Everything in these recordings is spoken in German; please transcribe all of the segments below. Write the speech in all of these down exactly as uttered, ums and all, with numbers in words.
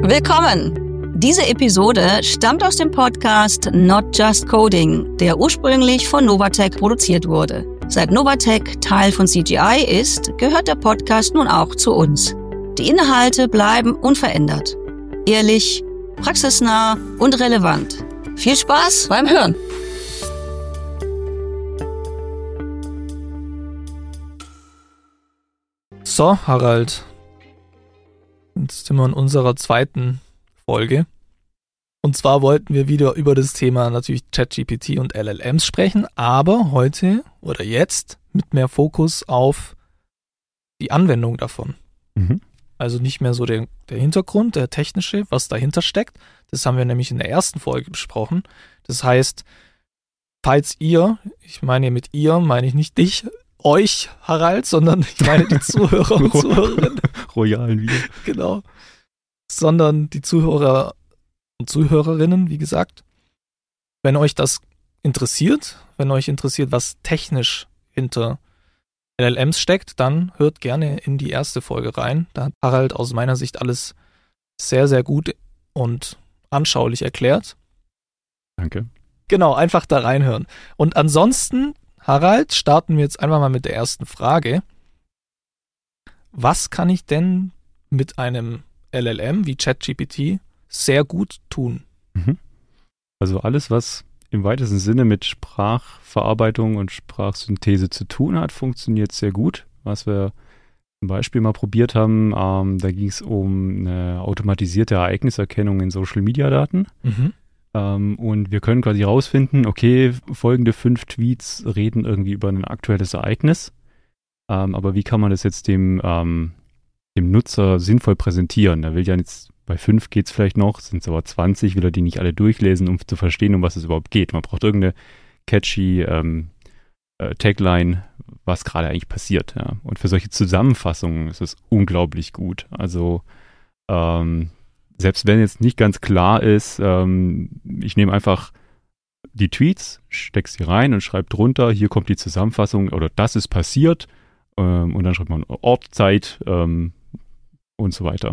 Willkommen! Diese Episode stammt aus dem Podcast Not Just Coding, der ursprünglich von Novatec produziert wurde. Seit Novatec Teil von C G I ist, gehört der Podcast nun auch zu uns. Die Inhalte bleiben unverändert. Ehrlich, praxisnah und relevant. Viel Spaß beim Hören! So, Harald. Jetzt sind wir in unserer zweiten Folge. Und zwar wollten wir wieder über das Thema natürlich ChatGPT und L L Ms sprechen, aber heute oder jetzt mit mehr Fokus auf die Anwendung davon. Mhm. Also nicht mehr so der, der Hintergrund, der technische, was dahinter steckt. Das haben wir nämlich in der ersten Folge besprochen. Das heißt, falls ihr, ich meine mit ihr, meine ich nicht dich, euch, Harald, sondern ich meine die Zuhörer und Zuhörerinnen. Royalen wieder. Genau. Sondern die Zuhörer und Zuhörerinnen, wie gesagt. Wenn euch das interessiert, wenn euch interessiert, was technisch hinter L L Ms steckt, dann hört gerne in die erste Folge rein. Da hat Harald aus meiner Sicht alles sehr, sehr gut und anschaulich erklärt. Danke. Genau, einfach da reinhören. Und ansonsten, Harald, starten wir jetzt einfach mal mit der ersten Frage. Was kann ich denn mit einem L L M wie ChatGPT sehr gut tun? Also alles, was im weitesten Sinne mit Sprachverarbeitung und Sprachsynthese zu tun hat, funktioniert sehr gut. Was wir zum Beispiel mal probiert haben, ähm, da ging es um eine automatisierte Ereigniserkennung in Social-Media-Daten. Mhm. Ähm, und wir können quasi rausfinden, okay, folgende fünf Tweets reden irgendwie über ein aktuelles Ereignis. Ähm, aber wie kann man das jetzt dem, ähm, dem Nutzer sinnvoll präsentieren? Da will ja jetzt, bei fünf geht es vielleicht noch, sind es aber zwanzig, will er die nicht alle durchlesen, um zu verstehen, um was es überhaupt geht. Man braucht irgendeine catchy ähm, äh, Tagline, was gerade eigentlich passiert. Ja. Und für solche Zusammenfassungen ist es unglaublich gut. Also ähm, selbst wenn jetzt nicht ganz klar ist, ähm, ich nehme einfach die Tweets, stecke sie rein und schreibe drunter, hier kommt die Zusammenfassung oder das ist passiert ähm, und dann schreibt man Ort, Zeit ähm, und so weiter.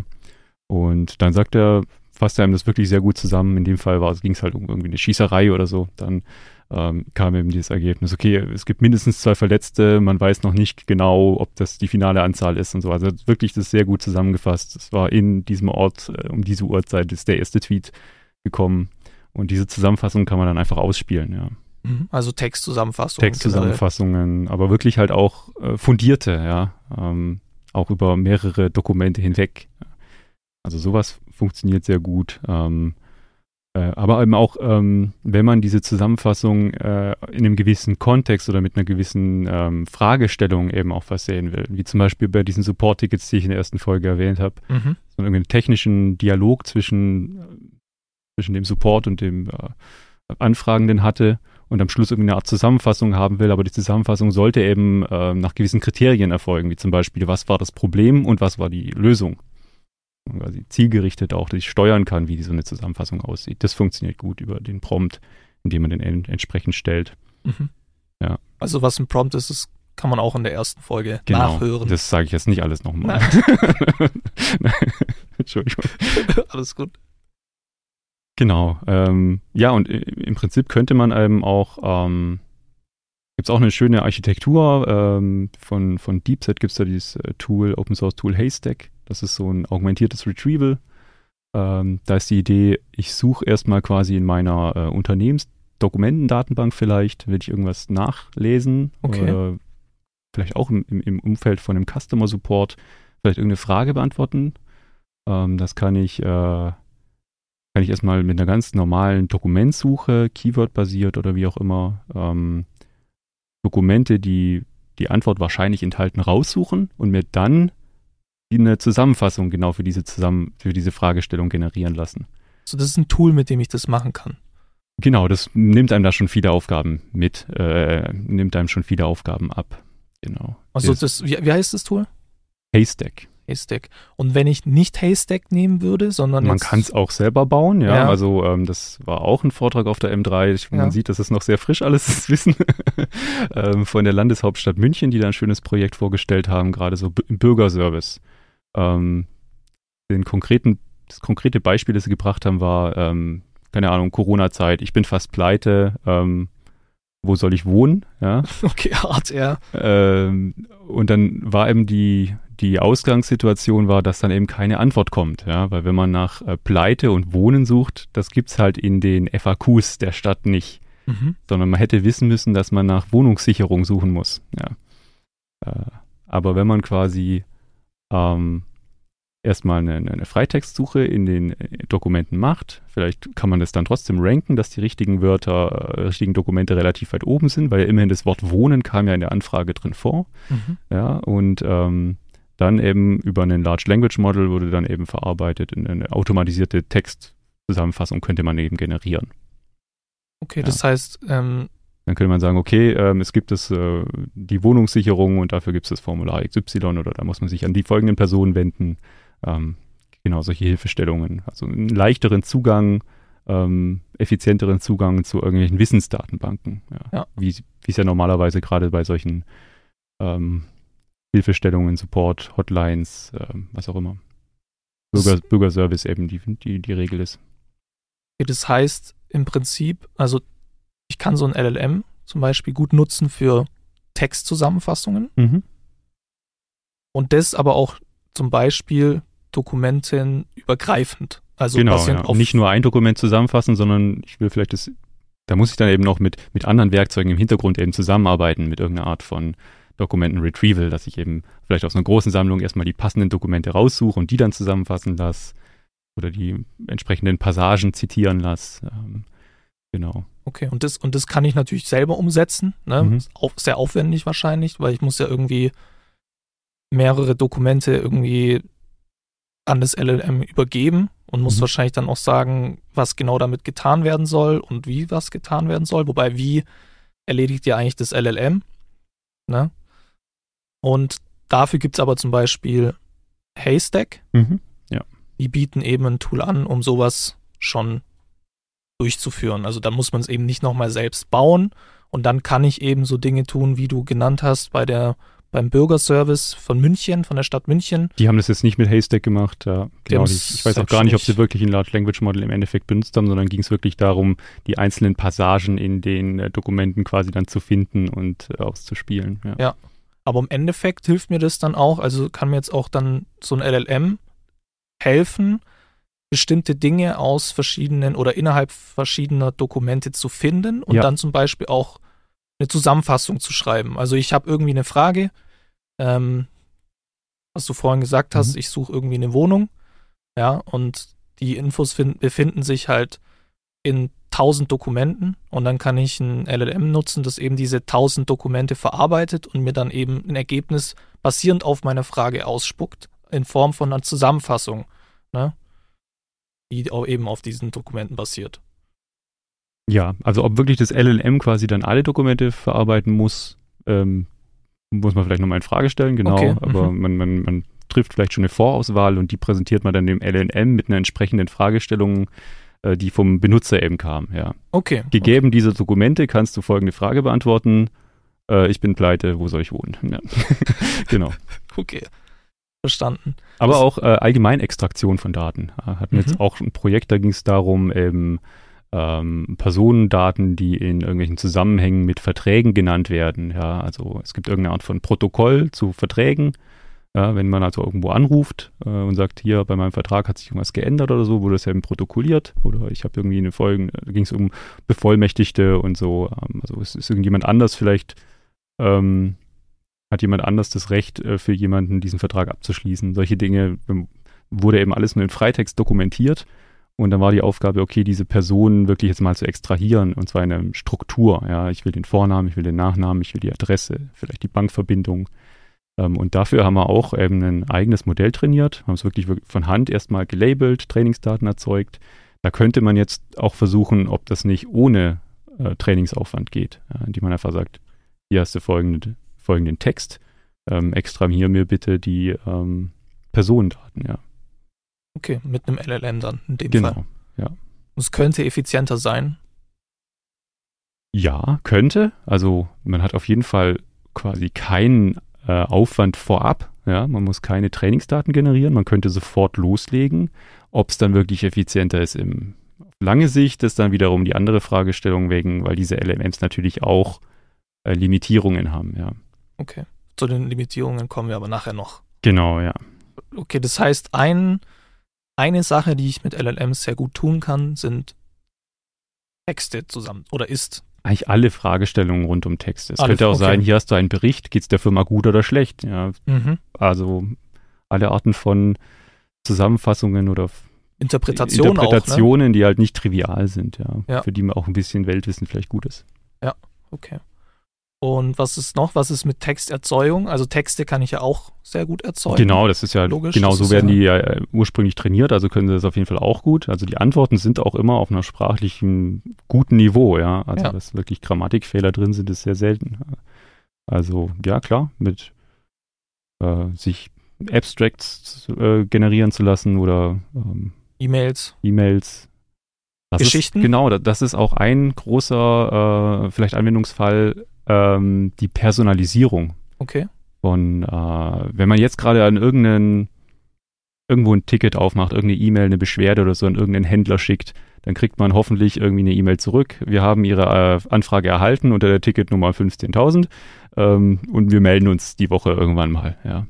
Und dann sagt er, fasst er einem das wirklich sehr gut zusammen. In dem Fall ging es halt um irgendwie eine Schießerei oder so. Dann ähm, kam eben dieses Ergebnis, okay, es gibt mindestens zwei Verletzte, man weiß noch nicht genau, ob das die finale Anzahl ist und so. Also wirklich das sehr gut zusammengefasst. Es war in diesem Ort, äh, um diese Uhrzeit ist der erste Tweet gekommen. Und diese Zusammenfassung kann man dann einfach ausspielen, ja. Also Textzusammenfassungen. Textzusammenfassungen, aber wirklich halt auch äh, fundierte, ja. Ähm, auch über mehrere Dokumente hinweg. Also sowas funktioniert sehr gut. Ähm, äh, aber eben auch, ähm, wenn man diese Zusammenfassung äh, in einem gewissen Kontext oder mit einer gewissen ähm, Fragestellung eben auch versehen will. Wie zum Beispiel bei diesen Support-Tickets, die ich in der ersten Folge erwähnt habe. Mhm. So einen technischen Dialog zwischen, zwischen dem Support und dem äh, Anfragenden hatte und am Schluss irgendeine Art Zusammenfassung haben will. Aber die Zusammenfassung sollte eben äh, nach gewissen Kriterien erfolgen. Wie zum Beispiel, was war das Problem und was war die Lösung? Quasi zielgerichtet auch, dass ich steuern kann, wie so eine Zusammenfassung aussieht. Das funktioniert gut über den Prompt, indem man den en- entsprechend stellt. Mhm. Ja. Also was ein Prompt ist, das kann man auch in der ersten Folge genau, nachhören. Das sage ich jetzt nicht alles nochmal. Entschuldigung. Alles gut. Genau. Ähm, ja, und im Prinzip könnte man eben auch, ähm, gibt es auch eine schöne Architektur ähm, von, von DeepSet, gibt es da dieses äh, Tool, Open Source Tool Haystack. Das ist so ein augmentiertes Retrieval. Ähm, da ist die Idee, ich suche erstmal quasi in meiner äh, Unternehmensdokumentendatenbank vielleicht, will ich irgendwas nachlesen. Okay. Oder vielleicht auch im, im, im Umfeld von einem Customer Support vielleicht irgendeine Frage beantworten. Ähm, das kann ich, äh, kann ich erstmal mit einer ganz normalen Dokumentsuche, Keyword-basiert oder wie auch immer, ähm, Dokumente, die die Antwort wahrscheinlich enthalten, raussuchen und mir dann eine Zusammenfassung genau für diese zusammen für diese Fragestellung generieren lassen. So, das ist ein Tool, mit dem ich das machen kann. Genau, das nimmt einem da schon viele Aufgaben mit, äh, nimmt einem schon viele Aufgaben ab. Genau. Also das, wie, wie heißt das Tool? Haystack. Haystack. Und wenn ich nicht Haystack nehmen würde, sondern Man jetzt kann es auch selber bauen, ja. ja. Also ähm, das war auch ein Vortrag auf der M drei. Ich, man ja. sieht, das ist noch sehr frisch alles, das Wissen ähm, von der Landeshauptstadt München, die da ein schönes Projekt vorgestellt haben, gerade so im Bürgerservice. Ähm, den konkreten das konkrete Beispiel, das sie gebracht haben, war, ähm, keine Ahnung, Corona-Zeit, ich bin fast pleite, ähm, wo soll ich wohnen? Ja. Okay, hart, ja. Ähm, und dann war eben die, die Ausgangssituation war, dass dann eben keine Antwort kommt, ja, weil wenn man nach äh, Pleite und Wohnen sucht, das gibt's halt in den F A Qs der Stadt nicht, Mhm. sondern man hätte wissen müssen, dass man nach Wohnungssicherung suchen muss, ja. Äh, aber wenn man quasi ähm, erstmal eine, eine Freitextsuche in den Dokumenten macht. Vielleicht kann man das dann trotzdem ranken, dass die richtigen Wörter, äh, richtigen Dokumente relativ weit oben sind, weil immerhin das Wort Wohnen kam ja in der Anfrage drin vor. Mhm. Ja, und ähm, dann eben über einen Large Language Model wurde dann eben verarbeitet, in eine automatisierte Textzusammenfassung könnte man eben generieren. Okay, Ja. das heißt, ähm, Dann könnte man sagen, okay, ähm, es gibt es, äh, die Wohnungssicherung und dafür gibt es das Formular X Y oder da muss man sich an die folgenden Personen wenden. Ähm, genau, solche Hilfestellungen. Also einen leichteren Zugang, ähm, effizienteren Zugang zu irgendwelchen Wissensdatenbanken. Ja. Ja. Wie wie es ja normalerweise gerade bei solchen ähm, Hilfestellungen, Support, Hotlines, ähm, was auch immer. Bürger, Bürgerservice eben die, die, die Regel ist. okay, das heißt im Prinzip, also ich kann so ein L L M zum Beispiel gut nutzen für Textzusammenfassungen Mhm. und das aber auch zum Beispiel dokumentenübergreifend. Also Genau, basierend ja. auf Nicht nur ein Dokument zusammenfassen, sondern ich will vielleicht das, da muss ich dann eben noch mit, mit anderen Werkzeugen im Hintergrund eben zusammenarbeiten, mit irgendeiner Art von Dokumenten-Retrieval, dass ich eben vielleicht aus einer großen Sammlung erstmal die passenden Dokumente raussuche und die dann zusammenfassen lasse oder die entsprechenden Passagen zitieren lasse. Ähm, genau. Okay, und das, und das kann ich natürlich selber umsetzen. Ne? Mhm. Ist auch sehr aufwendig wahrscheinlich, weil ich muss ja irgendwie mehrere Dokumente irgendwie an das L L M übergeben und muss Mhm. wahrscheinlich dann auch sagen, was genau damit getan werden soll und wie was getan werden soll. Wobei, wie erledigt ja eigentlich das L L M? Ne? Und dafür gibt es aber zum Beispiel Haystack. Mhm. Die bieten eben ein Tool an, um sowas schon durchzuführen. Also da muss man es eben nicht nochmal selbst bauen und dann kann ich eben so Dinge tun, wie du genannt hast, bei der, beim Bürgerservice von München, von der Stadt München. Die haben das jetzt nicht mit Haystack gemacht. Ja, genau. haben's Ich, ich weiß auch gar nicht, ob sie selbstständig- wirklich ein Large Language Model im Endeffekt benutzt haben, sondern ging es wirklich darum, die einzelnen Passagen in den äh, Dokumenten quasi dann zu finden und äh, auszuspielen. Ja. Ja. Aber im Endeffekt hilft mir das dann auch, also kann mir jetzt auch dann so ein L L M helfen, bestimmte Dinge aus verschiedenen oder innerhalb verschiedener Dokumente zu finden und Ja. dann zum Beispiel auch eine Zusammenfassung zu schreiben. Also ich habe irgendwie eine Frage, ähm, was du vorhin gesagt hast, Mhm. ich suche irgendwie eine Wohnung, ja, und die Infos find, befinden sich halt in tausend Dokumenten und dann kann ich ein L L M nutzen, das eben diese tausend Dokumente verarbeitet und mir dann eben ein Ergebnis basierend auf meiner Frage ausspuckt, in Form von einer Zusammenfassung, ne, die auch eben auf diesen Dokumenten basiert. Ja, also ob wirklich das L L M quasi dann alle Dokumente verarbeiten muss, ähm, muss man vielleicht nochmal in Frage stellen, genau. Okay, Aber mhm. man, man, man trifft vielleicht schon eine Vorauswahl und die präsentiert man dann dem L L M mit einer entsprechenden Fragestellung, äh, die vom Benutzer eben kam. Ja. Okay. Gegeben diese Dokumente kannst du folgende Frage beantworten. Äh, ich bin pleite, wo soll ich wohnen? Ja. Genau. Okay. Verstanden. Aber Das- auch äh, Allgemeinextraktion von Daten. Ja, hatten Mhm. jetzt auch ein Projekt, da ging es darum, eben ähm, Personendaten, die in irgendwelchen Zusammenhängen mit Verträgen genannt werden. Ja, also es gibt irgendeine Art von Protokoll zu Verträgen. Ja, wenn man also irgendwo anruft äh, und sagt, hier bei meinem Vertrag hat sich irgendwas geändert oder so, wurde das eben protokolliert. Oder ich habe irgendwie eine Folge, da ging es um Bevollmächtigte und so. Ähm, also es ist irgendjemand anders vielleicht, ähm, hat jemand anders das Recht äh, für jemanden, diesen Vertrag abzuschließen. Solche Dinge ähm, wurde eben alles nur in Freitext dokumentiert. Und dann war die Aufgabe, okay, diese Personen wirklich jetzt mal zu extrahieren, und zwar in einer Struktur. Ja, ich will den Vornamen, ich will den Nachnamen, ich will die Adresse, vielleicht die Bankverbindung. Ähm, und dafür haben wir auch eben ein eigenes Modell trainiert, haben es wirklich von Hand erstmal gelabelt, Trainingsdaten erzeugt. Da könnte man jetzt auch versuchen, ob das nicht ohne äh, Trainingsaufwand geht, ja, indem man einfach sagt, hier hast du folgende, folgenden Text, ähm, extrahier mir bitte die ähm, Personendaten, ja. Okay, mit einem L L M dann in dem Genau. Fall. Ja. Und es könnte effizienter sein. Ja, könnte. Also man hat auf jeden Fall quasi keinen äh, Aufwand vorab. Ja, man muss keine Trainingsdaten generieren, man könnte sofort loslegen. Ob es dann wirklich effizienter ist im auf lange Sicht, ist dann wiederum die andere Fragestellung wegen, weil diese L L Ms natürlich auch äh, Limitierungen haben, ja. Okay, zu den Limitierungen kommen wir aber nachher noch. Genau, ja. Okay, das heißt, ein, eine Sache, die ich mit L L Ms sehr gut tun kann, sind Texte zusammen, oder ist Eigentlich alle Fragestellungen rund um Texte. Es Alle, könnte auch okay. sein, hier hast du einen Bericht, geht es der Firma gut oder schlecht? Ja, mhm. also alle Arten von Zusammenfassungen oder Interpretation Interpretationen, auch, ne? die halt nicht trivial sind, ja, ja. für die man auch ein bisschen Weltwissen vielleicht gut ist. Ja, okay. Und was ist noch? Was ist mit Texterzeugung? Also Texte kann ich ja auch sehr gut erzeugen. Genau, das ist ja, Logisch, genau das so ist werden ja die ja ursprünglich trainiert, also können sie das auf jeden Fall auch gut. Also die Antworten sind auch immer auf einer sprachlichen guten Niveau, ja. Also ja. dass wirklich Grammatikfehler drin sind, ist sehr selten. Also ja, klar, mit äh, sich Abstracts äh, generieren zu lassen oder ähm, E-Mails. E-Mails. Das Geschichten? Ist, genau, das ist auch ein großer, äh, vielleicht Anwendungsfall, ähm, die Personalisierung. Okay. Von, äh, wenn man jetzt gerade an irgendeinen, irgendwo ein Ticket aufmacht, irgendeine E-Mail, eine Beschwerde oder so an irgendeinen Händler schickt, dann kriegt man hoffentlich irgendwie eine E-Mail zurück. Wir haben Ihre äh, Anfrage erhalten unter der Ticketnummer fünfzehntausend ähm, und wir melden uns die Woche irgendwann mal, ja.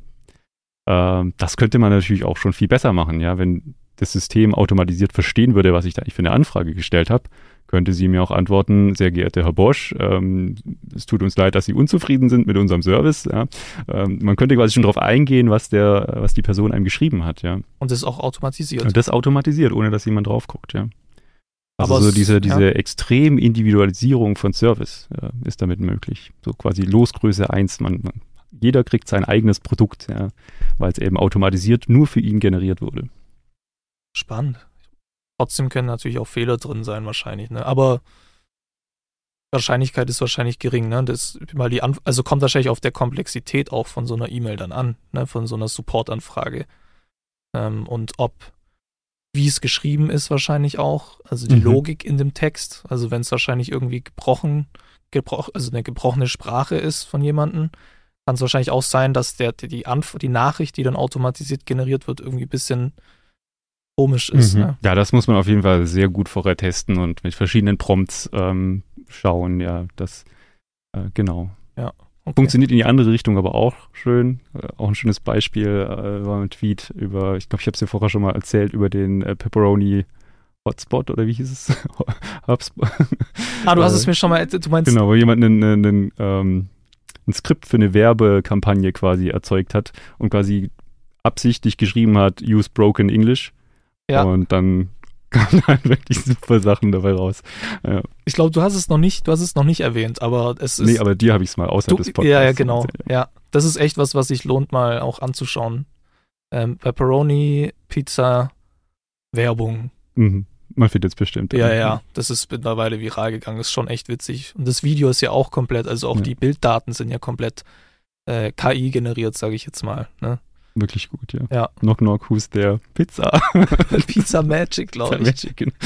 Ähm, das könnte man natürlich auch schon viel besser machen, ja, wenn das System automatisiert verstehen würde, was ich da eigentlich für eine Anfrage gestellt habe, könnte sie mir auch antworten, sehr geehrter Herr Bosch, ähm, es tut uns leid, dass Sie unzufrieden sind mit unserem Service. Ja. Ähm, man könnte quasi schon darauf eingehen, was der, was die Person einem geschrieben hat. Ja. Und das ist auch automatisiert. Und das automatisiert, ohne dass jemand drauf guckt. Ja. Also Aber so es, diese, diese ja. extrem Individualisierung von Service äh, ist damit möglich. So quasi Losgröße eins. Man, man, jeder kriegt sein eigenes Produkt, ja, weil es eben automatisiert nur für ihn generiert wurde. Spannend. Trotzdem können natürlich auch Fehler drin sein wahrscheinlich, ne? Aber Wahrscheinlichkeit ist wahrscheinlich gering, ne? Das, weil die Anf- also kommt wahrscheinlich auf der Komplexität auch von so einer E-Mail dann an, ne? Von so einer Support-Anfrage. Ähm, und ob, wie es geschrieben ist wahrscheinlich auch, also die Mhm. Logik in dem Text, also wenn es wahrscheinlich irgendwie gebrochen, gebroch, also eine gebrochene Sprache ist von jemandem, kann es wahrscheinlich auch sein, dass der, die, Anf- die Nachricht, die dann automatisiert generiert wird, irgendwie ein bisschen komisch ist. Mhm. Ne? Ja, das muss man auf jeden Fall sehr gut vorher testen und mit verschiedenen Prompts ähm, schauen. Ja, das äh, genau. Ja, okay. Funktioniert in die andere Richtung aber auch schön. Äh, auch ein schönes Beispiel äh, war ein Tweet über, ich glaube, ich habe es dir vorher schon mal erzählt, über den äh, Pepperoni Hotspot oder wie hieß es? HubSpot. Ah, du hast äh, es mir schon mal, du meinst... Genau, wo jemand einen, einen, einen, ähm, ein Skript für eine Werbekampagne quasi erzeugt hat und quasi absichtlich geschrieben hat, use broken English. Ja. Und dann kamen halt wirklich super Sachen dabei raus. Ja. Ich glaube, du hast es noch nicht, du hast es noch nicht erwähnt, aber es ist... Nee, aber dir habe ich es mal außerhalb du, des Podcasts Ja, ja, genau. erzählt. Ja, das ist echt was, was sich lohnt, mal auch anzuschauen. Ähm, Pepperoni, Pizza, Werbung. Mhm. Man findet es bestimmt. Ja, ja, das ist mittlerweile viral gegangen. Das ist schon echt witzig. Und das Video ist ja auch komplett, also auch Ja. die Bilddaten sind ja komplett äh, K I generiert, sage ich jetzt mal. Ne? Wirklich gut, ja. Ja. Knock, knock, who's there? Pizza. Pizza Magic, glaube ich. Magic. genau.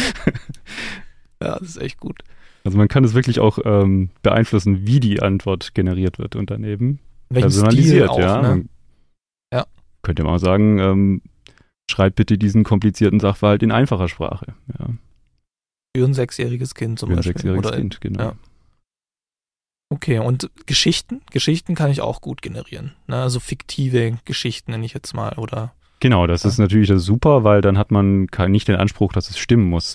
Ja, das ist echt gut. Also man kann es wirklich auch ähm, beeinflussen, wie die Antwort generiert wird und dann eben Welchen personalisiert, Stil auch, ja. ne? Man Ja. könnte man auch sagen, ähm, schreib bitte diesen komplizierten Sachverhalt in einfacher Sprache. Ja. Für ein sechsjähriges Kind zum Für ein Beispiel. sechsjähriges Oder, Kind, genau. ja. Okay, und Geschichten? Geschichten kann ich auch gut generieren. Ne? Also fiktive Geschichten nenne ich jetzt mal, oder? Genau, das Ja. ist natürlich das super, weil dann hat man kein, nicht den Anspruch, dass es stimmen muss.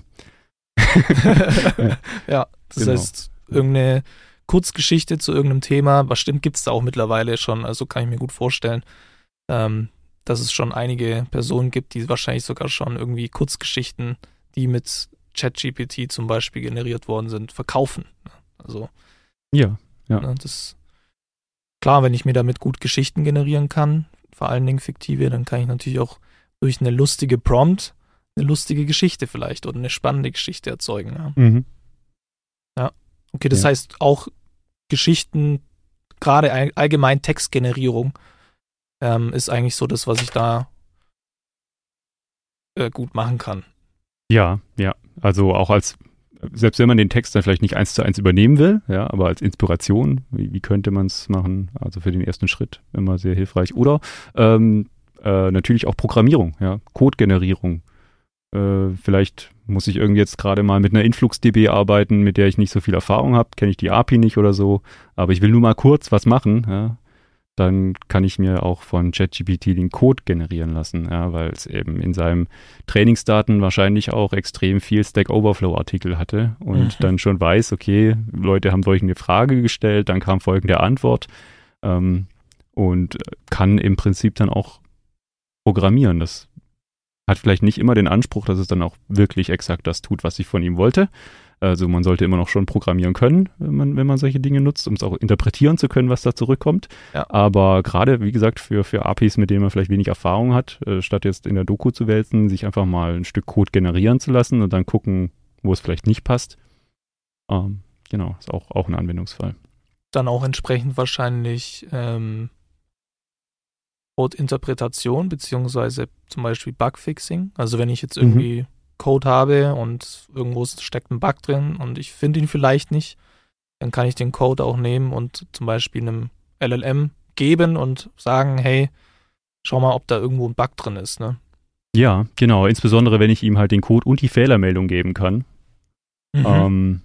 Ja, das Genau. heißt, irgendeine Kurzgeschichte zu irgendeinem Thema, bestimmt gibt es da auch mittlerweile schon, also kann ich mir gut vorstellen, ähm, dass es schon einige Personen gibt, die wahrscheinlich sogar schon irgendwie Kurzgeschichten, die mit ChatGPT zum Beispiel generiert worden sind, verkaufen. Also, Ja, ja. ne, das klar, wenn ich mir damit gut Geschichten generieren kann, vor allen Dingen fiktive, dann kann ich natürlich auch durch eine lustige Prompt eine lustige Geschichte vielleicht oder eine spannende Geschichte erzeugen. Ja. Mhm. Okay, das Ja. heißt auch Geschichten, gerade all- allgemein Textgenerierung, ähm, ist eigentlich so das, was ich da äh, gut machen kann. Ja, ja. Also auch als selbst wenn man den Text dann vielleicht nicht eins zu eins übernehmen will, ja, aber als Inspiration, wie, wie könnte man es machen? Also für den ersten Schritt immer sehr hilfreich. Oder ähm, äh, natürlich auch Programmierung, ja, Codegenerierung. Äh, vielleicht muss ich irgendwie jetzt gerade mal mit einer InfluxDB arbeiten, mit der ich nicht so viel Erfahrung habe, kenne ich die A P I nicht oder so, aber ich will nur mal kurz was machen, ja. Dann kann ich mir auch von ChatGPT den Code generieren lassen, ja, weil es eben in seinem Trainingsdaten wahrscheinlich auch extrem viel Stack Overflow-Artikel hatte und mhm. dann schon weiß, okay, Leute haben folgende Frage gestellt, dann kam folgende Antwort ähm, und kann im Prinzip dann auch programmieren. Das hat vielleicht nicht immer den Anspruch, dass es dann auch wirklich exakt das tut, was ich von ihm wollte. Also man sollte immer noch schon programmieren können, wenn man, wenn man solche Dinge nutzt, um es auch interpretieren zu können, was da zurückkommt. Ja. Aber gerade, wie gesagt, für, für A P Is, mit denen man vielleicht wenig Erfahrung hat, äh, statt jetzt in der Doku zu wälzen, sich einfach mal ein Stück Code generieren zu lassen und dann gucken, wo es vielleicht nicht passt. Ähm, genau, ist auch, auch ein Anwendungsfall. Dann auch entsprechend wahrscheinlich ähm, Code-Interpretation beziehungsweise zum Beispiel Bugfixing. Also wenn ich jetzt irgendwie mhm. Code habe und irgendwo steckt ein Bug drin und ich finde ihn vielleicht nicht, dann kann ich den Code auch nehmen und zum Beispiel einem L L M geben und sagen, hey, schau mal, ob da irgendwo ein Bug drin ist, ne? Ja, genau. Insbesondere, wenn ich ihm halt den Code und die Fehlermeldung geben kann. Mhm. Ähm,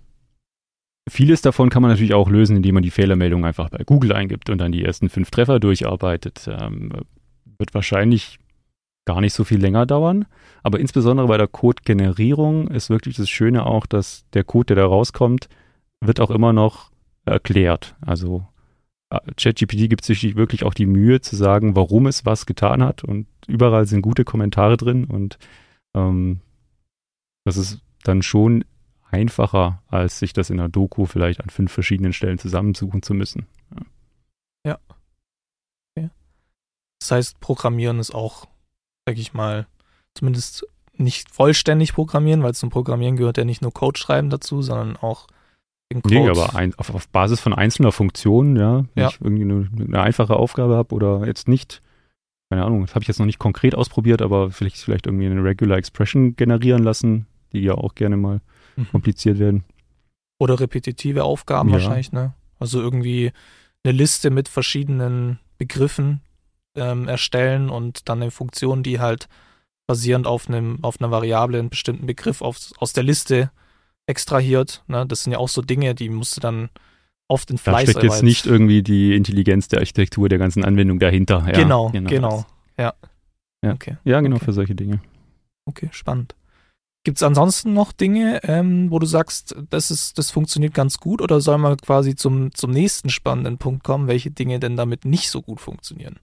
vieles davon kann man natürlich auch lösen, indem man die Fehlermeldung einfach bei Google eingibt und dann die ersten fünf Treffer durcharbeitet. Ähm, wird wahrscheinlich gar nicht so viel länger dauern, aber insbesondere bei der Code-Generierung ist wirklich das Schöne auch, dass der Code, der da rauskommt, wird auch immer noch erklärt. Also ChatGPT gibt sich wirklich auch die Mühe zu sagen, warum es was getan hat und überall sind gute Kommentare drin und ähm, das ist dann schon einfacher, als sich das in der Doku vielleicht an fünf verschiedenen Stellen zusammensuchen zu müssen. Ja. Ja. Okay. Das heißt, Programmieren ist auch, sag ich mal, zumindest nicht vollständig programmieren, weil zum Programmieren gehört ja nicht nur Code schreiben dazu, sondern auch den Code. Nee, aber ein, auf, auf Basis von einzelner Funktionen, ja, wenn ja. ich irgendwie eine, eine einfache Aufgabe habe oder jetzt nicht, keine Ahnung, das habe ich jetzt noch nicht konkret ausprobiert, aber vielleicht, vielleicht irgendwie eine Regular Expression generieren lassen, die ja auch gerne mal mhm. kompliziert werden. Oder repetitive Aufgaben ja. wahrscheinlich, ne? Also irgendwie eine Liste mit verschiedenen Begriffen ähm, erstellen und dann eine Funktion, die halt basierend auf einem auf einer Variable einen bestimmten Begriff auf, aus der Liste extrahiert. Ne? Das sind ja auch so Dinge, die musst du dann oft in Fleiß. Da steckt jetzt nicht irgendwie die Intelligenz der Architektur der ganzen Anwendung dahinter. Ja, genau, genau, genau. Ja. Ja. Okay. ja, genau, okay. für solche Dinge. Okay, spannend. Gibt es ansonsten noch Dinge, ähm, wo du sagst, das ist, das funktioniert ganz gut, oder soll man quasi zum, zum nächsten spannenden Punkt kommen, welche Dinge denn damit nicht so gut funktionieren?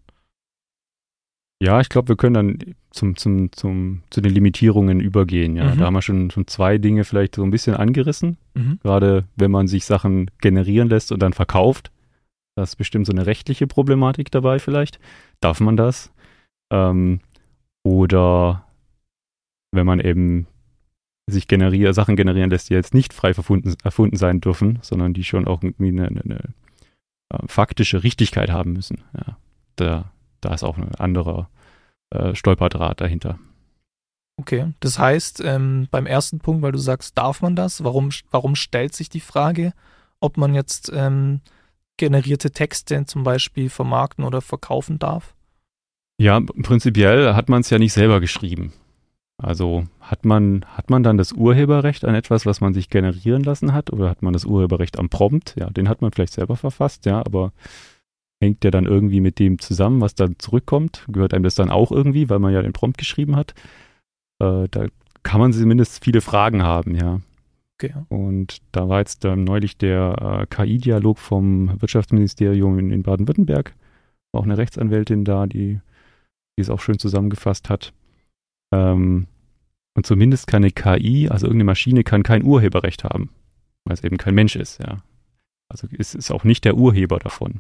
Ja, ich glaube, wir können dann zum, zum, zum, zu den Limitierungen übergehen. Ja, mhm. Da haben wir schon, schon zwei Dinge vielleicht so ein bisschen angerissen. Mhm. Gerade wenn man sich Sachen generieren lässt und dann verkauft. Da ist bestimmt so eine rechtliche Problematik dabei vielleicht. Darf man das? Ähm, oder wenn man eben sich generier, Sachen generieren lässt, die jetzt nicht frei erfunden, erfunden sein dürfen, sondern die schon auch irgendwie eine, eine, eine äh, faktische Richtigkeit haben müssen. Ja, da Da ist auch ein anderer äh, Stolperdraht dahinter. Okay, das heißt, ähm, beim ersten Punkt, weil du sagst, darf man das? Warum, warum stellt sich die Frage, ob man jetzt ähm, generierte Texte zum Beispiel vermarkten oder verkaufen darf? Ja, prinzipiell hat man es ja nicht selber geschrieben. Also hat man, hat man dann das Urheberrecht an etwas, was man sich generieren lassen hat, oder hat man das Urheberrecht am Prompt? Ja, den hat man vielleicht selber verfasst, ja, aber hängt der dann irgendwie mit dem zusammen, was dann zurückkommt? Gehört einem das dann auch irgendwie, weil man ja den Prompt geschrieben hat? Äh, da kann man zumindest viele Fragen haben, ja. Okay. Und da war jetzt ähm, neulich der äh, K I-Dialog vom Wirtschaftsministerium in, in Baden-Württemberg. War auch eine Rechtsanwältin da, die, die es auch schön zusammengefasst hat. Ähm, und zumindest kann eine K I, also irgendeine Maschine, kann kein Urheberrecht haben, weil es eben kein Mensch ist, ja. Also es ist auch nicht der Urheber davon.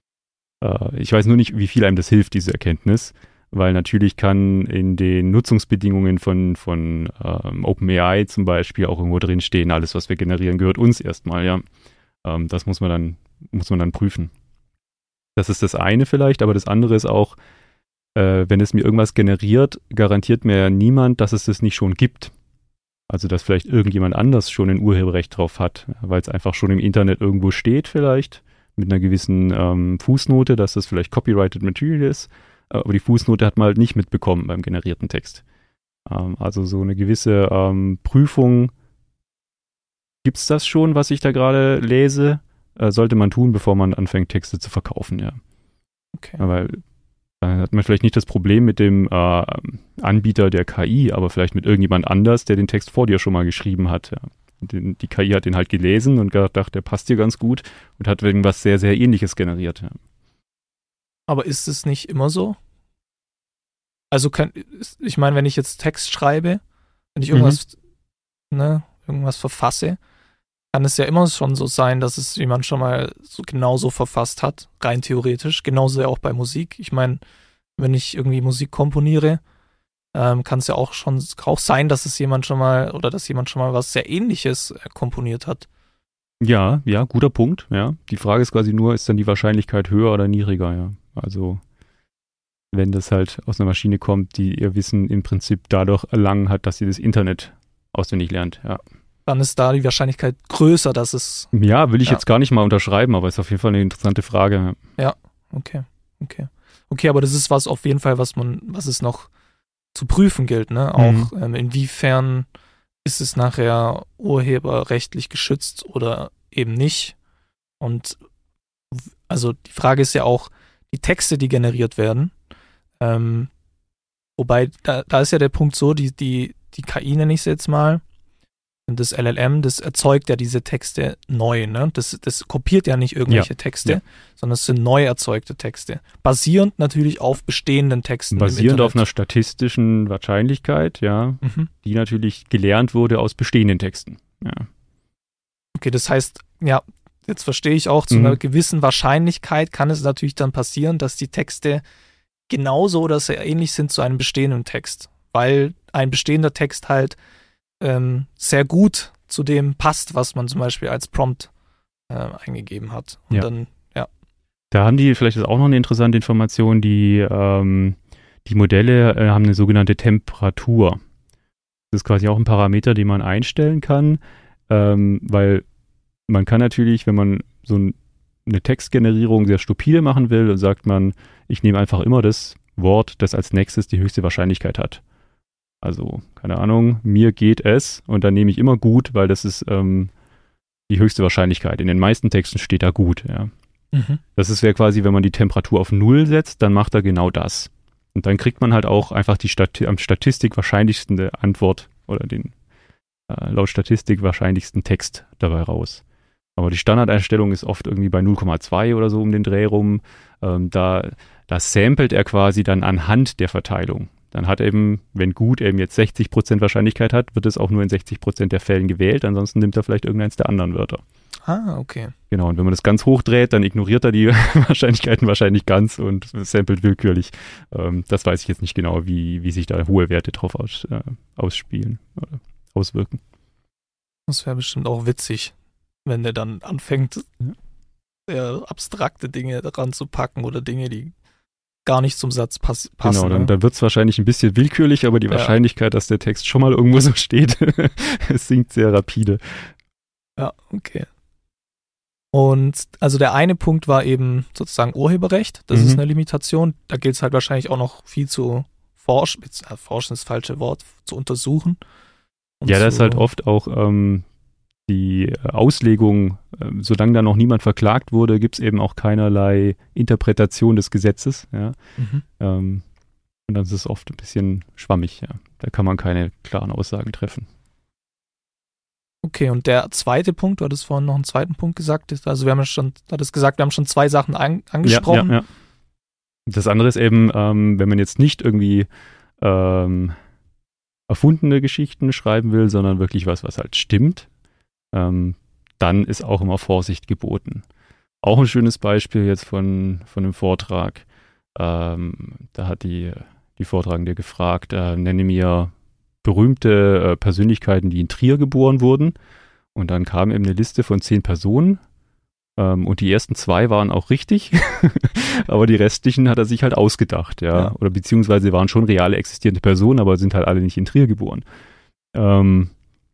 Ich weiß nur nicht, wie viel einem das hilft, diese Erkenntnis, weil natürlich kann in den Nutzungsbedingungen von, von ähm, OpenAI zum Beispiel auch irgendwo drinstehen, alles, was wir generieren, gehört uns erstmal, ja. Ähm, das muss man dann, muss man dann prüfen. Das ist das eine vielleicht, aber das andere ist auch, äh, wenn es mir irgendwas generiert, garantiert mir niemand, dass es das nicht schon gibt. Also, dass vielleicht irgendjemand anders schon ein Urheberrecht drauf hat, weil es einfach schon im Internet irgendwo steht vielleicht, mit einer gewissen ähm, Fußnote, dass das vielleicht Copyrighted Material ist, aber die Fußnote hat man halt nicht mitbekommen beim generierten Text. Ähm, also so eine gewisse ähm, Prüfung, gibt es das schon, was ich da gerade lese, äh, sollte man tun, bevor man anfängt, Texte zu verkaufen, ja. Okay. Weil dann hat man vielleicht nicht das Problem mit dem äh, Anbieter der K I, aber vielleicht mit irgendjemand anders, der den Text vor dir schon mal geschrieben hat. Ja. Den, die K I hat den halt gelesen und gedacht, der passt dir ganz gut und hat irgendwas sehr, sehr Ähnliches generiert. Ja. Aber ist es nicht immer so? Also kann, ich meine, wenn ich jetzt Text schreibe, wenn ich irgendwas, mhm. ne, irgendwas verfasse, kann es ja immer schon so sein, dass es jemand schon mal so genauso verfasst hat, rein theoretisch. Genauso ja auch bei Musik. Ich meine, wenn ich irgendwie Musik komponiere, ähm, kann es ja auch schon auch sein, dass es jemand schon mal oder dass jemand schon mal was sehr Ähnliches äh, komponiert hat. Ja, ja, guter Punkt. Ja, die Frage ist quasi nur, ist dann die Wahrscheinlichkeit höher oder niedriger? Ja, also wenn das halt aus einer Maschine kommt, die ihr Wissen im Prinzip dadurch erlangen hat, dass sie das Internet auswendig lernt. Ja. Dann ist da die Wahrscheinlichkeit größer, dass es... Ja, will ich ja. jetzt gar nicht mal unterschreiben, aber ist auf jeden Fall eine interessante Frage. Ja, okay, okay. Okay, aber das ist was auf jeden Fall, was man, was es noch zu prüfen gilt, ne? Auch mhm. ähm, inwiefern ist es nachher urheberrechtlich geschützt oder eben nicht. Und also die Frage ist ja auch, die Texte, die generiert werden, ähm, wobei, da, da ist ja der Punkt so, die, die, die K I nenne ich es jetzt mal, das L L M, das erzeugt ja diese Texte neu, ne? Das, das kopiert ja nicht irgendwelche ja, Texte, ja. sondern es sind neu erzeugte Texte. Basierend natürlich auf bestehenden Texten. Basierend auf einer statistischen Wahrscheinlichkeit, ja, mhm. die natürlich gelernt wurde aus bestehenden Texten. Ja. Okay, das heißt, ja, jetzt verstehe ich auch, zu mhm. einer gewissen Wahrscheinlichkeit kann es natürlich dann passieren, dass die Texte genauso oder sehr ähnlich sind zu einem bestehenden Text, weil ein bestehender Text halt Ähm, sehr gut zu dem passt, was man zum Beispiel als Prompt äh, eingegeben hat. Und ja. dann, ja. Da haben die, vielleicht ist auch noch eine interessante Information, die, ähm, die Modelle äh, haben eine sogenannte Temperatur. Das ist quasi auch ein Parameter, den man einstellen kann, ähm, weil man kann natürlich, wenn man so ein, eine Textgenerierung sehr stupide machen will, dann sagt man, ich nehme einfach immer das Wort, das als nächstes die höchste Wahrscheinlichkeit hat. Also, keine Ahnung, mir geht es und dann nehme ich immer gut, weil das ist ähm, die höchste Wahrscheinlichkeit. In den meisten Texten steht da gut, ja. Mhm. Das ist ja quasi, wenn man die Temperatur auf Null setzt, dann macht er genau das. Und dann kriegt man halt auch einfach die Stati- am Statistik wahrscheinlichste Antwort oder den äh, laut Statistik wahrscheinlichsten Text dabei raus. Aber die Standardeinstellung ist oft irgendwie bei null Komma zwei oder so um den Dreh rum. Ähm, da, da samplet er quasi dann anhand der Verteilung. Dann hat eben, wenn gut eben jetzt sechzig Prozent Wahrscheinlichkeit hat, wird es auch nur in sechzig Prozent der Fällen gewählt. Ansonsten nimmt er vielleicht irgendeins der anderen Wörter. Ah, okay. Genau, und wenn man das ganz hochdreht, dann ignoriert er die Wahrscheinlichkeiten wahrscheinlich ganz und samplet willkürlich. Ähm, das weiß ich jetzt nicht genau, wie, wie sich da hohe Werte drauf aus, äh, ausspielen oder auswirken. Das wäre bestimmt auch witzig, wenn der dann anfängt, ja. sehr abstrakte Dinge daran zu packen oder Dinge, die gar nicht zum Satz pass- passen. Genau, dann, ne? dann wird es wahrscheinlich ein bisschen willkürlich, aber die ja. Wahrscheinlichkeit, dass der Text schon mal irgendwo so steht, es sinkt sehr rapide. Ja, okay. Und also der eine Punkt war eben sozusagen Urheberrecht, das mhm. ist eine Limitation. Da gilt es halt wahrscheinlich auch noch viel zu forschen, äh, forschen ist das falsche Wort, zu untersuchen. Ja, das ist halt oft auch ähm, die Auslegung, äh, solange da noch niemand verklagt wurde, gibt es eben auch keinerlei Interpretation des Gesetzes. Ja? Mhm. Ähm, und dann ist es oft ein bisschen schwammig. Ja? Da kann man keine klaren Aussagen treffen. Okay, und der zweite Punkt, du hattest vorhin noch einen zweiten Punkt gesagt, also wir haben ja schon, du hattest gesagt, wir haben schon zwei Sachen an, angesprochen. Ja, ja, ja. Das andere ist eben, ähm, wenn man jetzt nicht irgendwie ähm, erfundene Geschichten schreiben will, sondern wirklich was, was halt stimmt, ähm, dann ist auch immer Vorsicht geboten. Auch ein schönes Beispiel jetzt von, von einem Vortrag. Ähm, da hat die, die Vortragende gefragt, äh, nenne mir berühmte äh, Persönlichkeiten, die in Trier geboren wurden. Und dann kam eben eine Liste von zehn Personen. Ähm, und die ersten zwei waren auch richtig. Aber die restlichen hat er sich halt ausgedacht. Ja? Ja. Oder beziehungsweise waren schon reale existierende Personen, aber sind halt alle nicht in Trier geboren. Ähm,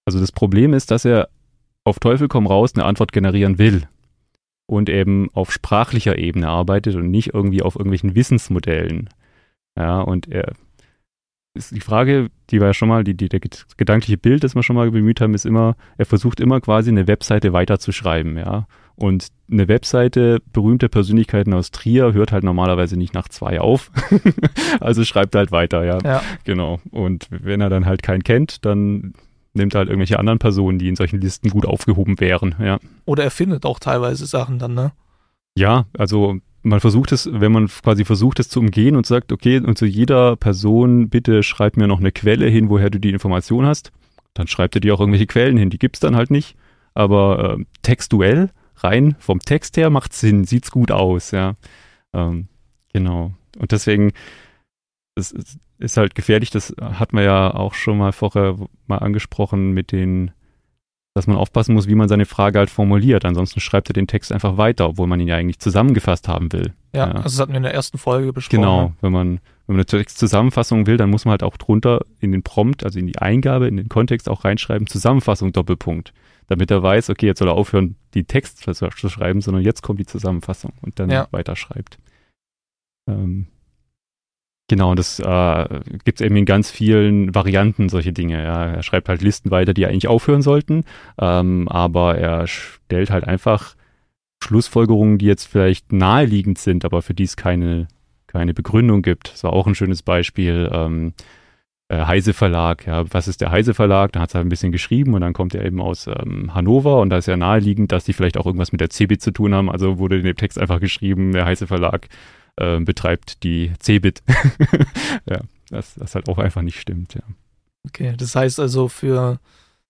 Also das Problem ist, dass er auf Teufel komm raus eine Antwort generieren will und eben auf sprachlicher Ebene arbeitet und nicht irgendwie auf irgendwelchen Wissensmodellen. Ja, und er ist die Frage, die war ja schon mal, die, die, der gedankliche Bild, das wir schon mal bemüht haben, ist immer, er versucht immer quasi eine Webseite weiterzuschreiben, ja. Und eine Webseite berühmter Persönlichkeiten aus Trier hört halt normalerweise nicht nach zwei auf. Also schreibt halt weiter, ja. Ja. Genau. Und wenn er dann halt keinen kennt, dann nimmt er halt irgendwelche anderen Personen, die in solchen Listen gut aufgehoben wären, ja. Oder er findet auch teilweise Sachen dann, ne? Ja, also man versucht es, wenn man quasi versucht es zu umgehen und sagt, okay, und zu jeder Person, bitte schreib mir noch eine Quelle hin, woher du die Information hast, dann schreibt er dir auch irgendwelche Quellen hin, die gibt's dann halt nicht, aber äh, textuell, rein vom Text her macht's Sinn, sieht's gut aus, ja, ähm, genau, und deswegen, das ist halt gefährlich, das hat man ja auch schon mal vorher mal angesprochen mit den, dass man aufpassen muss, wie man seine Frage halt formuliert. Ansonsten schreibt er den Text einfach weiter, obwohl man ihn ja eigentlich zusammengefasst haben will. Ja, ja. also das hatten wir in der ersten Folge besprochen. Genau, wenn man, wenn man eine Textzusammenfassung will, dann muss man halt auch drunter in den Prompt, also in die Eingabe, in den Kontext auch reinschreiben, Zusammenfassung, Doppelpunkt. Damit er weiß, okay, jetzt soll er aufhören, die Text zu schreiben, sondern jetzt kommt die Zusammenfassung und dann ja. weiterschreibt. Ähm, Genau, das äh, gibt es eben in ganz vielen Varianten, solche Dinge. Ja. Er schreibt halt Listen weiter, die eigentlich aufhören sollten, ähm, aber er stellt halt einfach Schlussfolgerungen, die jetzt vielleicht naheliegend sind, aber für die es keine, keine Begründung gibt. Das war auch ein schönes Beispiel. Ähm, äh, Heise Verlag, ja, was ist der Heise Verlag? Da hat es halt ein bisschen geschrieben und dann kommt er eben aus ähm, Hannover und da ist ja naheliegend, dass die vielleicht auch irgendwas mit der Cebit zu tun haben. Also wurde in dem Text einfach geschrieben, der Heise Verlag betreibt die Cebit. Ja, das, das halt auch einfach nicht stimmt, ja. Okay, das heißt also für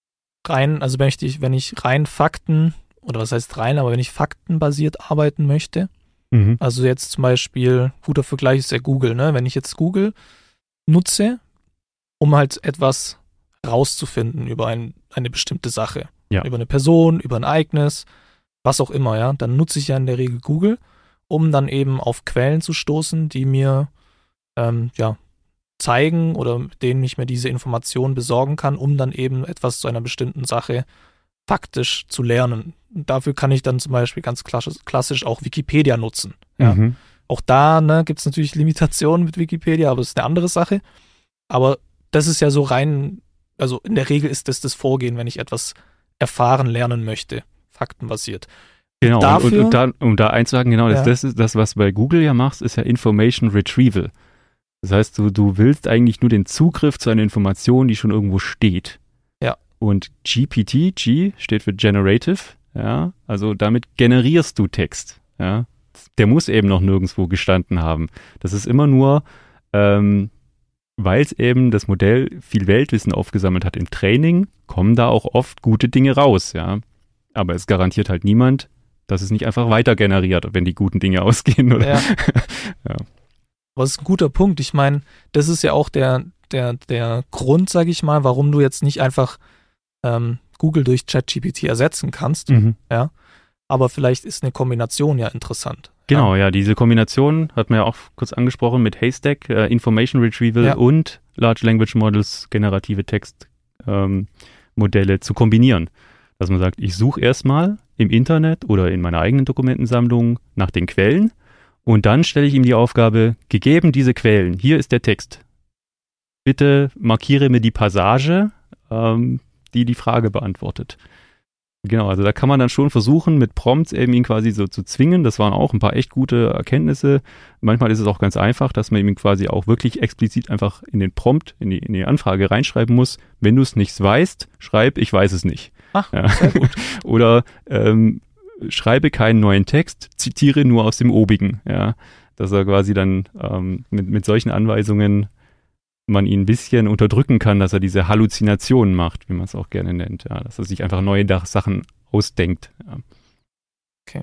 rein, also wenn ich, wenn ich rein Fakten, oder was heißt rein, aber wenn ich faktenbasiert arbeiten möchte, mhm. also jetzt zum Beispiel, guter Vergleich ist ja Google, ne? Wenn ich jetzt Google nutze, um halt etwas rauszufinden über ein, eine bestimmte Sache, ja. über eine Person, über ein Ereignis, was auch immer, ja, dann nutze ich ja in der Regel Google, um dann eben auf Quellen zu stoßen, die mir ähm, ja, zeigen oder mit denen ich mir diese Informationen besorgen kann, um dann eben etwas zu einer bestimmten Sache faktisch zu lernen. Und dafür kann ich dann zum Beispiel ganz klassisch, klassisch auch Wikipedia nutzen. Ja. Mhm. Auch da ne, gibt es natürlich Limitationen mit Wikipedia, aber das ist eine andere Sache. Aber das ist ja so rein, also in der Regel ist das das Vorgehen, wenn ich etwas erfahren lernen möchte, faktenbasiert. Genau, Dafür, und, und da, um da einzusagen, genau, ja. das, das ist das, was bei Google ja machst, ist ja Information Retrieval. Das heißt, du, du willst eigentlich nur den Zugriff zu einer Information, die schon irgendwo steht. Ja. Und G P T, G steht für Generative, ja, also damit generierst du Text, ja. Der muss eben noch nirgendwo gestanden haben. Das ist immer nur, ähm, weil es eben das Modell viel Weltwissen aufgesammelt hat im Training, kommen da auch oft gute Dinge raus, ja. Aber es garantiert halt niemand, dass es nicht einfach weiter generiert, wenn die guten Dinge ausgehen, oder? Ja. Ja. Aber das ist ein guter Punkt. Ich meine, das ist ja auch der, der, der Grund, sage ich mal, warum du jetzt nicht einfach ähm, Google durch ChatGPT ersetzen kannst. Mhm. Ja. Aber vielleicht ist eine Kombination ja interessant. Genau, ja, ja diese Kombination hat man ja auch kurz angesprochen mit Haystack, äh, Information Retrieval ja. und Large Language Models, generative Textmodelle ähm, zu kombinieren. Dass man sagt, ich suche erstmal im Internet oder in meiner eigenen Dokumentensammlung nach den Quellen und dann stelle ich ihm die Aufgabe, gegeben diese Quellen, hier ist der Text. Bitte markiere mir die Passage, ähm, die die Frage beantwortet. Genau, also da kann man dann schon versuchen, mit Prompts eben ihn quasi so zu zwingen. Das waren auch ein paar echt gute Erkenntnisse. Manchmal ist es auch ganz einfach, dass man ihm quasi auch wirklich explizit einfach in den Prompt, in die, in die Anfrage reinschreiben muss. Wenn du es nicht weißt, schreib, ich weiß es nicht. Ach, ja. Sehr gut. Oder ähm, schreibe keinen neuen Text, zitiere nur aus dem obigen. Ja, dass er quasi dann ähm, mit, mit solchen Anweisungen man ihn ein bisschen unterdrücken kann, dass er diese Halluzinationen macht, wie man es auch gerne nennt. Ja, dass er sich einfach neue Sachen ausdenkt. Ja. Okay.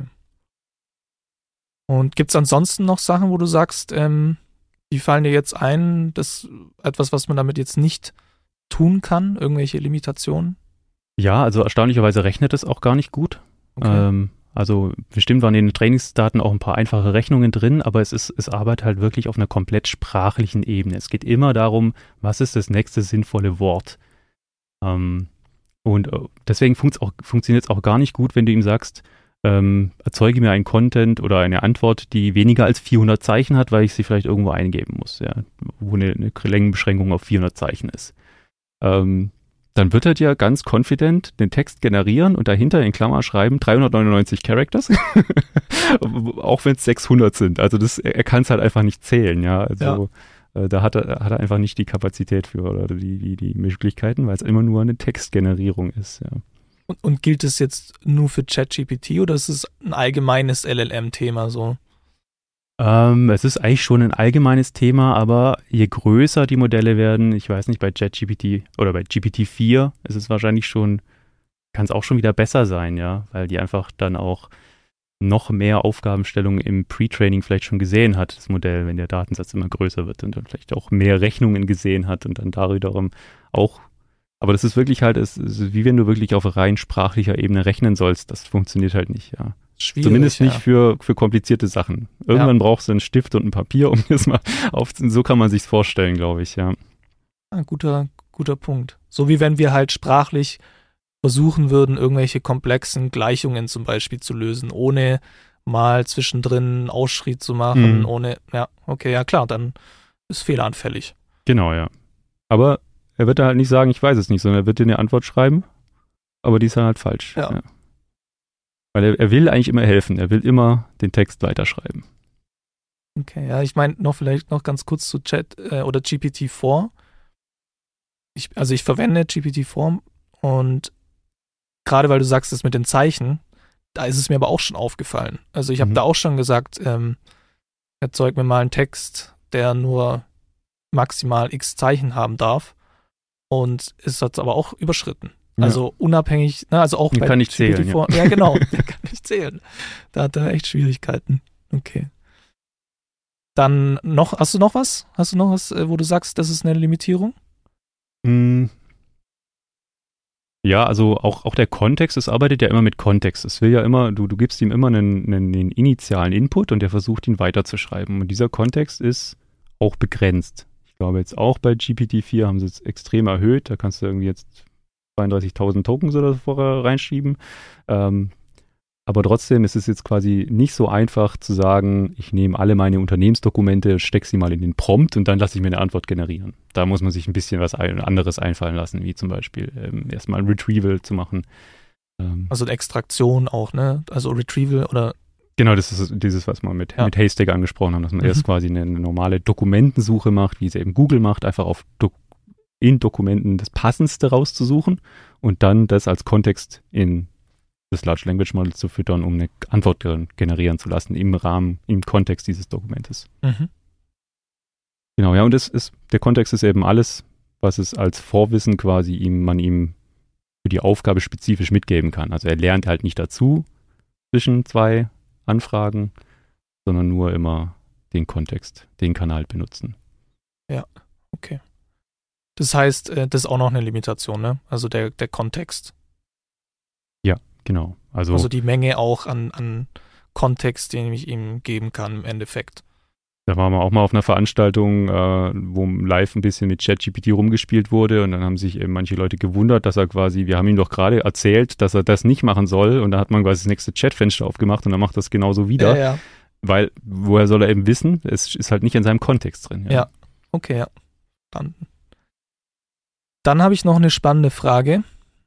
Und gibt es ansonsten noch Sachen, wo du sagst, ähm, die fallen dir jetzt ein, das etwas, was man damit jetzt nicht tun kann, irgendwelche Limitationen? Ja, also erstaunlicherweise rechnet es auch gar nicht gut. Okay. Ähm, also bestimmt waren in den Trainingsdaten auch ein paar einfache Rechnungen drin, aber es ist, es arbeitet halt wirklich auf einer komplett sprachlichen Ebene. Es geht immer darum, was ist das nächste sinnvolle Wort. Ähm, Und äh, deswegen funkt's auch, funktioniert es auch gar nicht gut, wenn du ihm sagst, ähm, erzeuge mir einen Content oder eine Antwort, die weniger als vierhundert Zeichen hat, weil ich sie vielleicht irgendwo eingeben muss, ja, wo eine, eine Längenbeschränkung auf vierhundert Zeichen ist. Ähm, dann wird er dir ganz confident den Text generieren und dahinter in Klammer schreiben dreihundertneunundneunzig Characters, auch wenn es sechshundert sind. Also das, er kann es halt einfach nicht zählen, ja. Also ja. Äh, da hat er, hat er einfach nicht die Kapazität für oder die, die, die Möglichkeiten, weil es immer nur eine Textgenerierung ist, ja. Und, und gilt es jetzt nur für ChatGPT oder ist es ein allgemeines L L M-Thema so? Ähm, es ist eigentlich schon ein allgemeines Thema, aber je größer die Modelle werden, ich weiß nicht, bei ChatGPT oder bei G P T vier ist es wahrscheinlich schon, kann es auch schon wieder besser sein, ja, weil die einfach dann auch noch mehr Aufgabenstellungen im Pre-Training vielleicht schon gesehen hat, das Modell, wenn der Datensatz immer größer wird und dann vielleicht auch mehr Rechnungen gesehen hat und dann darüber auch, aber das ist wirklich halt, es ist wie wenn du wirklich auf rein sprachlicher Ebene rechnen sollst, das funktioniert halt nicht, ja. Schwierig, Zumindest nicht ja. für, für komplizierte Sachen. Irgendwann ja. brauchst du einen Stift und ein Papier, um das mal aufzunehmen. So kann man sich's vorstellen, glaube ich, ja. Ah, guter, guter Punkt. So wie wenn wir halt sprachlich versuchen würden, irgendwelche komplexen Gleichungen zum Beispiel zu lösen, ohne mal zwischendrin einen Ausschritt zu machen, Mhm. ohne, ja, okay, ja klar, dann ist fehleranfällig. Genau, ja. Aber er wird da halt nicht sagen, ich weiß es nicht, sondern er wird dir eine Antwort schreiben, aber die ist dann halt falsch. Ja. ja. Weil er, er will eigentlich immer helfen, er will immer den Text weiterschreiben. Okay, ja, ich meine noch vielleicht noch ganz kurz zu Chat äh, oder G P T vier. Ich, also ich verwende G P T vier und gerade weil du sagst, das mit den Zeichen, da ist es mir aber auch schon aufgefallen. Also ich habe Mhm. da auch schon gesagt, ähm, erzeug mir mal einen Text, der nur maximal x Zeichen haben darf und ist das aber auch überschritten. Ja. Also unabhängig, ne, also auch Der bei kann nicht G P T zählen, vier. Ja, genau, der kann nicht zählen. Da hat er echt Schwierigkeiten. Okay. Dann noch, hast du noch was? Hast du noch was, äh, wo du sagst, das ist eine Limitierung? Mm. Ja, also auch, auch der Kontext, es arbeitet ja immer mit Kontext. Es will ja immer, du, du gibst ihm immer einen, einen, einen initialen Input und der versucht ihn weiterzuschreiben. Und dieser Kontext ist auch begrenzt. Ich glaube jetzt auch bei G P T vier haben sie es extrem erhöht. Da kannst du irgendwie jetzt zweiunddreißigtausend Tokens oder so vorher reinschieben. Ähm, aber trotzdem ist es jetzt quasi nicht so einfach zu sagen, ich nehme alle meine Unternehmensdokumente, stecke sie mal in den Prompt und dann lasse ich mir eine Antwort generieren. Da muss man sich ein bisschen was ein, anderes einfallen lassen, wie zum Beispiel ähm, erstmal ein Retrieval zu machen. Ähm, Also eine Extraktion auch, ne? Also Retrieval oder genau, das ist dieses, was wir mit, Ja. mit Haystack angesprochen haben, dass man Mhm. erst quasi eine, eine normale Dokumentensuche macht, wie es eben Google macht, einfach auf Do- in Dokumenten das Passendste rauszusuchen und dann das als Kontext in das Large Language Model zu füttern, um eine Antwort ge- generieren zu lassen im Rahmen, im Kontext dieses Dokumentes. mhm. Genau, ja, und das ist, der Kontext ist eben alles, was es als Vorwissen quasi ihm, man ihm für die Aufgabe spezifisch mitgeben kann. Also er lernt halt nicht dazu zwischen zwei Anfragen, sondern nur immer den Kontext, den kann er halt benutzen. Okay. Das heißt, äh, das ist auch noch eine Limitation, ne? Also der, der Kontext. Genau, also, Also die Menge auch an, an Kontext, den ich ihm geben kann im Endeffekt. da waren wir auch mal auf einer Veranstaltung, äh, wo live ein bisschen mit ChatGPT rumgespielt wurde und dann haben sich eben manche Leute gewundert, dass er quasi, wir haben ihm doch gerade erzählt, dass er das nicht machen soll und da hat man quasi das nächste Chatfenster aufgemacht und dann macht das genauso wieder, Ja, ja. weil woher soll er eben wissen? Es ist halt nicht in seinem Kontext drin. Ja. Okay, ja. Dann, dann habe ich noch eine spannende Frage.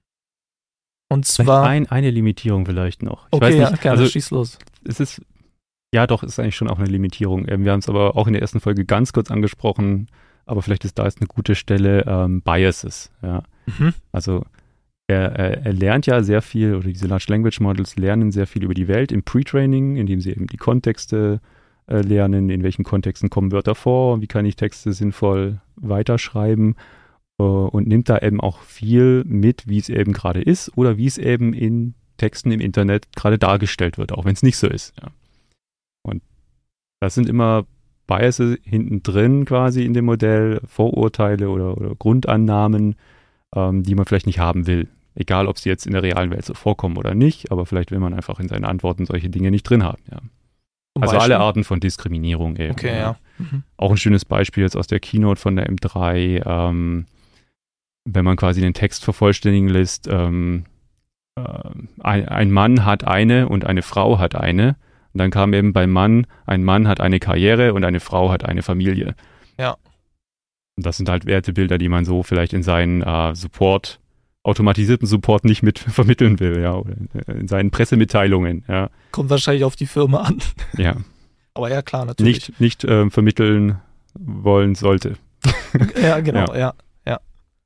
Und Vielleicht zwar. ein, eine Limitierung vielleicht noch. Ich okay, weiß nicht, ja, gerne, also schieß los. es ist, ja doch, es ist eigentlich schon auch eine Limitierung. Ähm, Wir haben es aber auch in der ersten Folge ganz kurz angesprochen, aber vielleicht ist da jetzt eine gute Stelle, ähm, Biases. Ja. Mhm. Also er, er, er lernt ja sehr viel, oder diese Large Language Models lernen sehr viel über die Welt im Pre-Training, indem sie eben die Kontexte äh, lernen, in welchen Kontexten kommen Wörter vor, wie kann ich Texte sinnvoll weiterschreiben äh, und nimmt da eben auch viel mit, wie es eben gerade ist oder wie es eben in Texten im Internet gerade dargestellt wird, auch wenn es nicht so ist. Ja. Und das sind immer Biases hinten drin quasi in dem Modell, Vorurteile oder, oder Grundannahmen, ähm, die man vielleicht nicht haben will. Egal, ob sie jetzt in der realen Welt so vorkommen oder nicht, aber vielleicht will man einfach in seinen Antworten solche Dinge nicht drin haben. Ja. Zum Also Beispiel? alle Arten von Diskriminierung eben. Okay, ja. Mhm. Auch ein schönes Beispiel jetzt aus der Keynote von der M drei. Ähm, wenn man quasi den Text vervollständigen lässt, ähm, äh, ein, ein Mann hat eine und eine Frau hat eine. Und dann kam eben beim Mann, ein Mann hat eine Karriere und eine Frau hat eine Familie. Ja. Und das sind halt Wertebilder, die man so vielleicht in seinen äh, Support, automatisierten Support nicht mit vermitteln will, ja, oder in seinen Pressemitteilungen, ja. Kommt wahrscheinlich auf die Firma an. Ja. Aber ja, klar, natürlich. Nicht, nicht äh, vermitteln wollen sollte. Ja, genau, ja. Ja. ja,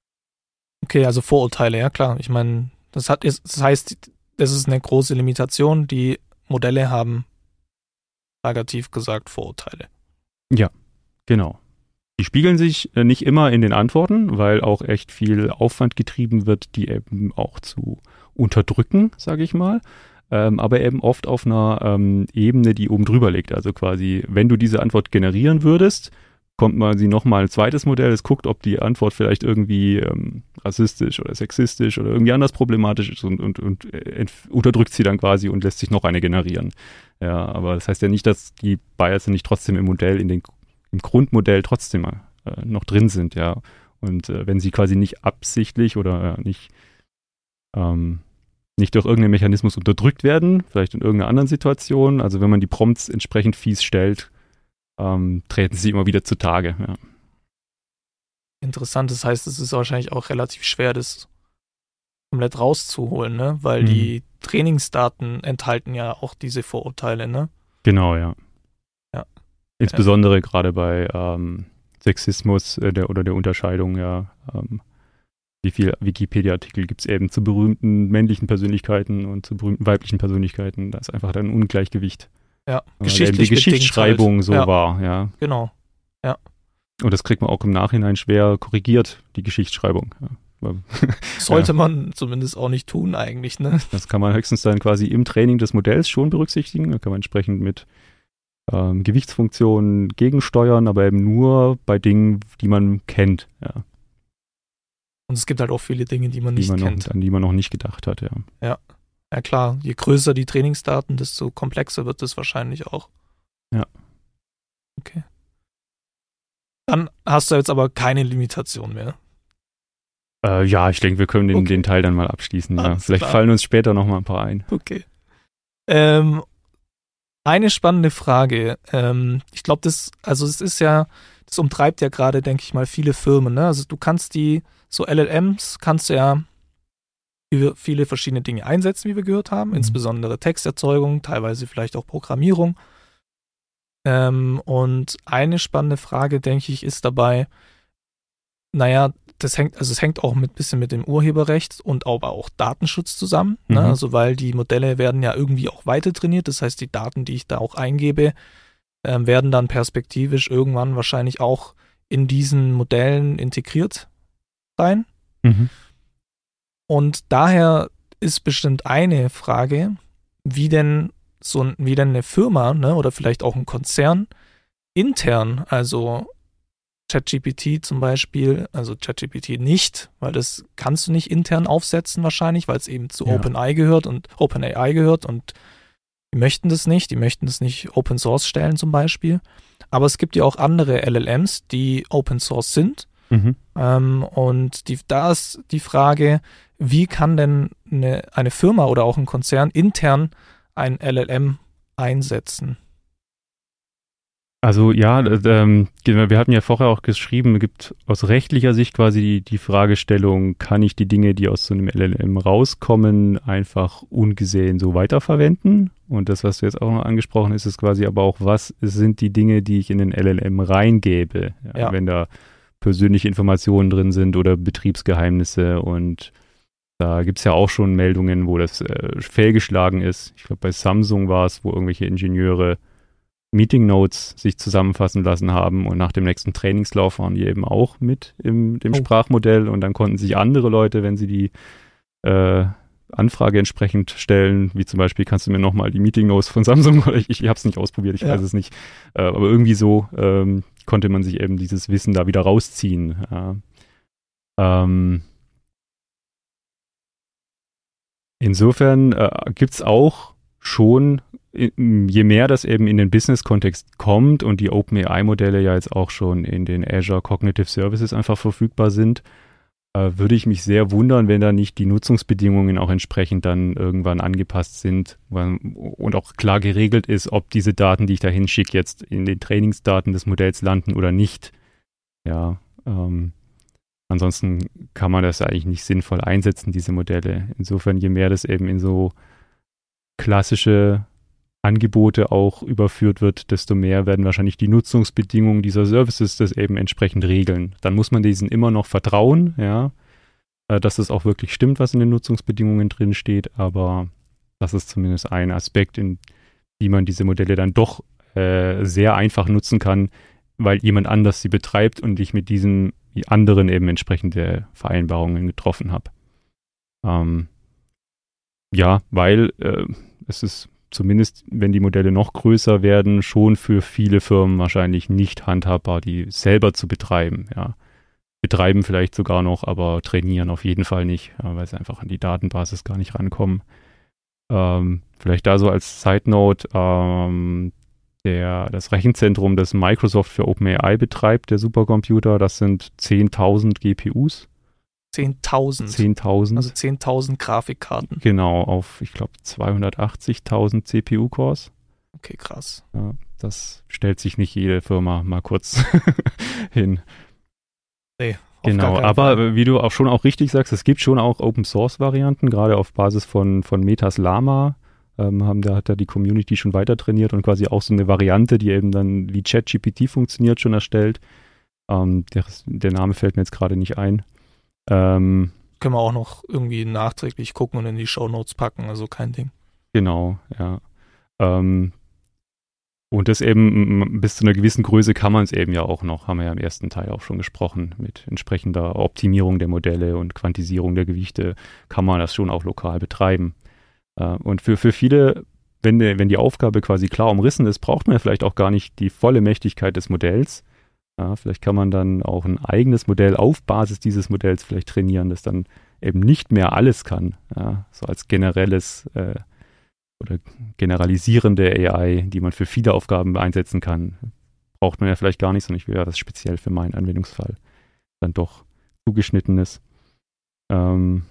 Okay, also Vorurteile, ja klar. Ich meine, das hat das heißt, das ist eine große Limitation. Die Modelle haben, plakativ gesagt, Vorurteile. Ja, genau. Die spiegeln sich äh, nicht immer in den Antworten, weil auch echt viel Aufwand getrieben wird, die eben auch zu unterdrücken, sage ich mal. Ähm, aber eben oft auf einer ähm, Ebene, die oben drüber liegt. Also quasi, wenn du diese Antwort generieren würdest, kommt man sie nochmal ein zweites Modell, es guckt, ob die Antwort vielleicht irgendwie ähm, rassistisch oder sexistisch oder irgendwie anders problematisch ist und, und, und äh, unterdrückt sie dann quasi und lässt sich noch eine generieren. Ja, aber das heißt ja nicht, dass die Biases nicht trotzdem im Modell, in den, im Grundmodell trotzdem äh, noch drin sind, ja. Und äh, wenn sie quasi nicht absichtlich oder äh, nicht ähm, nicht durch irgendeinen Mechanismus unterdrückt werden, vielleicht in irgendeiner anderen Situation, also wenn man die Prompts entsprechend fies stellt, Ähm, treten sie immer wieder zutage. Ja. Interessant, das heißt, es ist wahrscheinlich auch relativ schwer, das komplett rauszuholen, ne? Weil Mhm. die Trainingsdaten enthalten ja auch diese Vorurteile, ne? Genau, ja. Ja. Insbesondere ja. gerade bei ähm, Sexismus äh, der, oder der Unterscheidung, ja. Ähm, wie viele Wikipedia-Artikel gibt es eben zu berühmten männlichen Persönlichkeiten und zu berühmten weiblichen Persönlichkeiten? Da ist einfach dann ein Ungleichgewicht. Ja, weil geschichtlich eben die Geschichtsschreibung halt. so ja. war, ja. Genau. Ja. Und das kriegt man auch im Nachhinein schwer korrigiert, die Geschichtsschreibung. Ja. Sollte ja. man zumindest auch nicht tun eigentlich, ne? Das kann man höchstens dann quasi im Training des Modells schon berücksichtigen. Da kann man entsprechend mit ähm, Gewichtsfunktionen gegensteuern, aber eben nur bei Dingen, die man kennt. Ja. Und es gibt halt auch viele Dinge, die man die nicht man kennt. Noch, an die man noch nicht gedacht hat, ja. Ja. Ja klar, je größer die Trainingsdaten, desto komplexer wird es wahrscheinlich auch. Ja. Okay. Dann hast du jetzt aber keine Limitation mehr. Äh, ja, ich denke, wir können den, Okay. den Teil dann mal abschließen. Ja. Alles Vielleicht klar. fallen uns später noch mal ein paar ein. Okay. Ähm, eine spannende Frage. Ähm, ich glaube, das, also es ist ja, das umtreibt ja gerade, denke ich mal, viele Firmen. Ne? Also du kannst die, so L L Ms, kannst du ja für viele verschiedene Dinge einsetzen, wie wir gehört haben, Mhm. insbesondere Texterzeugung, teilweise vielleicht auch Programmierung. Ähm, und eine spannende Frage, denke ich, ist dabei, naja, das hängt, also es hängt auch ein bisschen mit dem Urheberrecht und aber auch Datenschutz zusammen. Mhm. Ne? Also weil die Modelle werden ja irgendwie auch weiter trainiert. Das heißt, die Daten, die ich da auch eingebe, ähm, werden dann perspektivisch irgendwann wahrscheinlich auch in diesen Modellen integriert sein. Mhm. Und daher ist bestimmt eine Frage, wie denn so ein, wie denn eine Firma, ne, oder vielleicht auch ein Konzern intern, also ChatGPT zum Beispiel, also ChatGPT nicht, weil das kannst du nicht intern aufsetzen wahrscheinlich, weil es eben zu Ja. OpenAI gehört und OpenAI gehört und die möchten das nicht, die möchten das nicht Open Source stellen zum Beispiel. Aber es gibt ja auch andere L L Ms, die Open Source sind. Mhm. Ähm, und die, da ist die Frage, wie kann denn eine, eine Firma oder auch ein Konzern intern ein L L M einsetzen? Also ja, äh, ähm, wir hatten ja vorher auch geschrieben, es gibt aus rechtlicher Sicht quasi die, die Fragestellung, kann ich die Dinge, die aus so einem L L M rauskommen, einfach ungesehen so weiterverwenden? Und das, was du jetzt auch noch angesprochen hast, ist quasi aber auch, was sind die Dinge, die ich in den L L M reingebe? Ja, Ja. Wenn da persönliche Informationen drin sind oder Betriebsgeheimnisse, und da gibt es ja auch schon Meldungen, wo das äh, fehlgeschlagen ist. Ich glaube, bei Samsung war es, wo irgendwelche Ingenieure Meeting Notes sich zusammenfassen lassen haben, und nach dem nächsten Trainingslauf waren die eben auch mit im dem Oh. Sprachmodell, und dann konnten sich andere Leute, wenn sie die äh, Anfrage entsprechend stellen, wie zum Beispiel, kannst du mir nochmal die Meeting Notes von Samsung, oder ich, ich habe es nicht ausprobiert, ich Ja. weiß es nicht, äh, aber irgendwie so ähm, konnte man sich eben dieses Wissen da wieder rausziehen. Ja. Ähm, insofern äh, gibt es auch schon, je mehr das eben in den Business-Kontext kommt und die OpenAI-Modelle ja jetzt auch schon in den Azure Cognitive Services einfach verfügbar sind, äh, würde ich mich sehr wundern, wenn da nicht die Nutzungsbedingungen auch entsprechend dann irgendwann angepasst sind und auch klar geregelt ist, ob diese Daten, die ich da hinschicke, jetzt in den Trainingsdaten des Modells landen oder nicht. Ja, ähm, ansonsten kann man das eigentlich nicht sinnvoll einsetzen, diese Modelle. Insofern, je mehr das eben in so klassische Angebote auch überführt wird, desto mehr werden wahrscheinlich die Nutzungsbedingungen dieser Services das eben entsprechend regeln. Dann muss man diesen immer noch vertrauen, ja, dass es auch wirklich stimmt, was in den Nutzungsbedingungen drin steht, aber das ist zumindest ein Aspekt, in dem man diese Modelle dann doch äh, sehr einfach nutzen kann, weil jemand anders sie betreibt und ich mit diesen anderen eben entsprechende Vereinbarungen getroffen habe. Ähm, ja, weil äh, es ist zumindest, wenn die Modelle noch größer werden, schon für viele Firmen wahrscheinlich nicht handhabbar, die selber zu betreiben. Ja. Betreiben vielleicht sogar noch, aber trainieren auf jeden Fall nicht, ja, weil sie einfach an die Datenbasis gar nicht rankommen. Ähm, vielleicht da so als Side Note, ähm, der, das Rechenzentrum, das Microsoft für OpenAI betreibt, der Supercomputer, das sind zehntausend G P Us. zehntausend. zehntausend. Also zehntausend Grafikkarten. Genau, auf, ich glaube, zweihundertachtzigtausend C P U-Cores. Okay, krass. Ja, das stellt sich nicht jede Firma mal kurz hin. Nee, genau, aber Fall. Wie du auch schon auch richtig sagst, es gibt schon auch Open-Source-Varianten, gerade auf Basis von, von Metas Llama. Ähm, haben, da hat da die Community schon weiter trainiert und quasi auch so eine Variante, die eben dann wie ChatGPT funktioniert, schon erstellt. Ähm, der, der Name fällt mir jetzt gerade nicht ein. Ähm, Können wir auch noch irgendwie nachträglich gucken und in die Shownotes packen, also kein Ding. Genau, ja. Ähm, und das eben bis zu einer gewissen Größe kann man es eben ja auch noch, haben wir ja im ersten Teil auch schon gesprochen, mit entsprechender Optimierung der Modelle und Quantisierung der Gewichte kann man das schon auch lokal betreiben. Äh, und für, für viele, wenn, de, wenn die Aufgabe quasi klar umrissen ist, braucht man ja vielleicht auch gar nicht die volle Mächtigkeit des Modells. Ja, vielleicht kann man dann auch ein eigenes Modell auf Basis dieses Modells vielleicht trainieren, das dann eben nicht mehr alles kann. Ja, so als generelles äh, oder generalisierende A I, die man für viele Aufgaben einsetzen kann, braucht man ja vielleicht gar nicht, sondern ich will ja das speziell für meinen Anwendungsfall dann doch zugeschnitten ist. Ähm,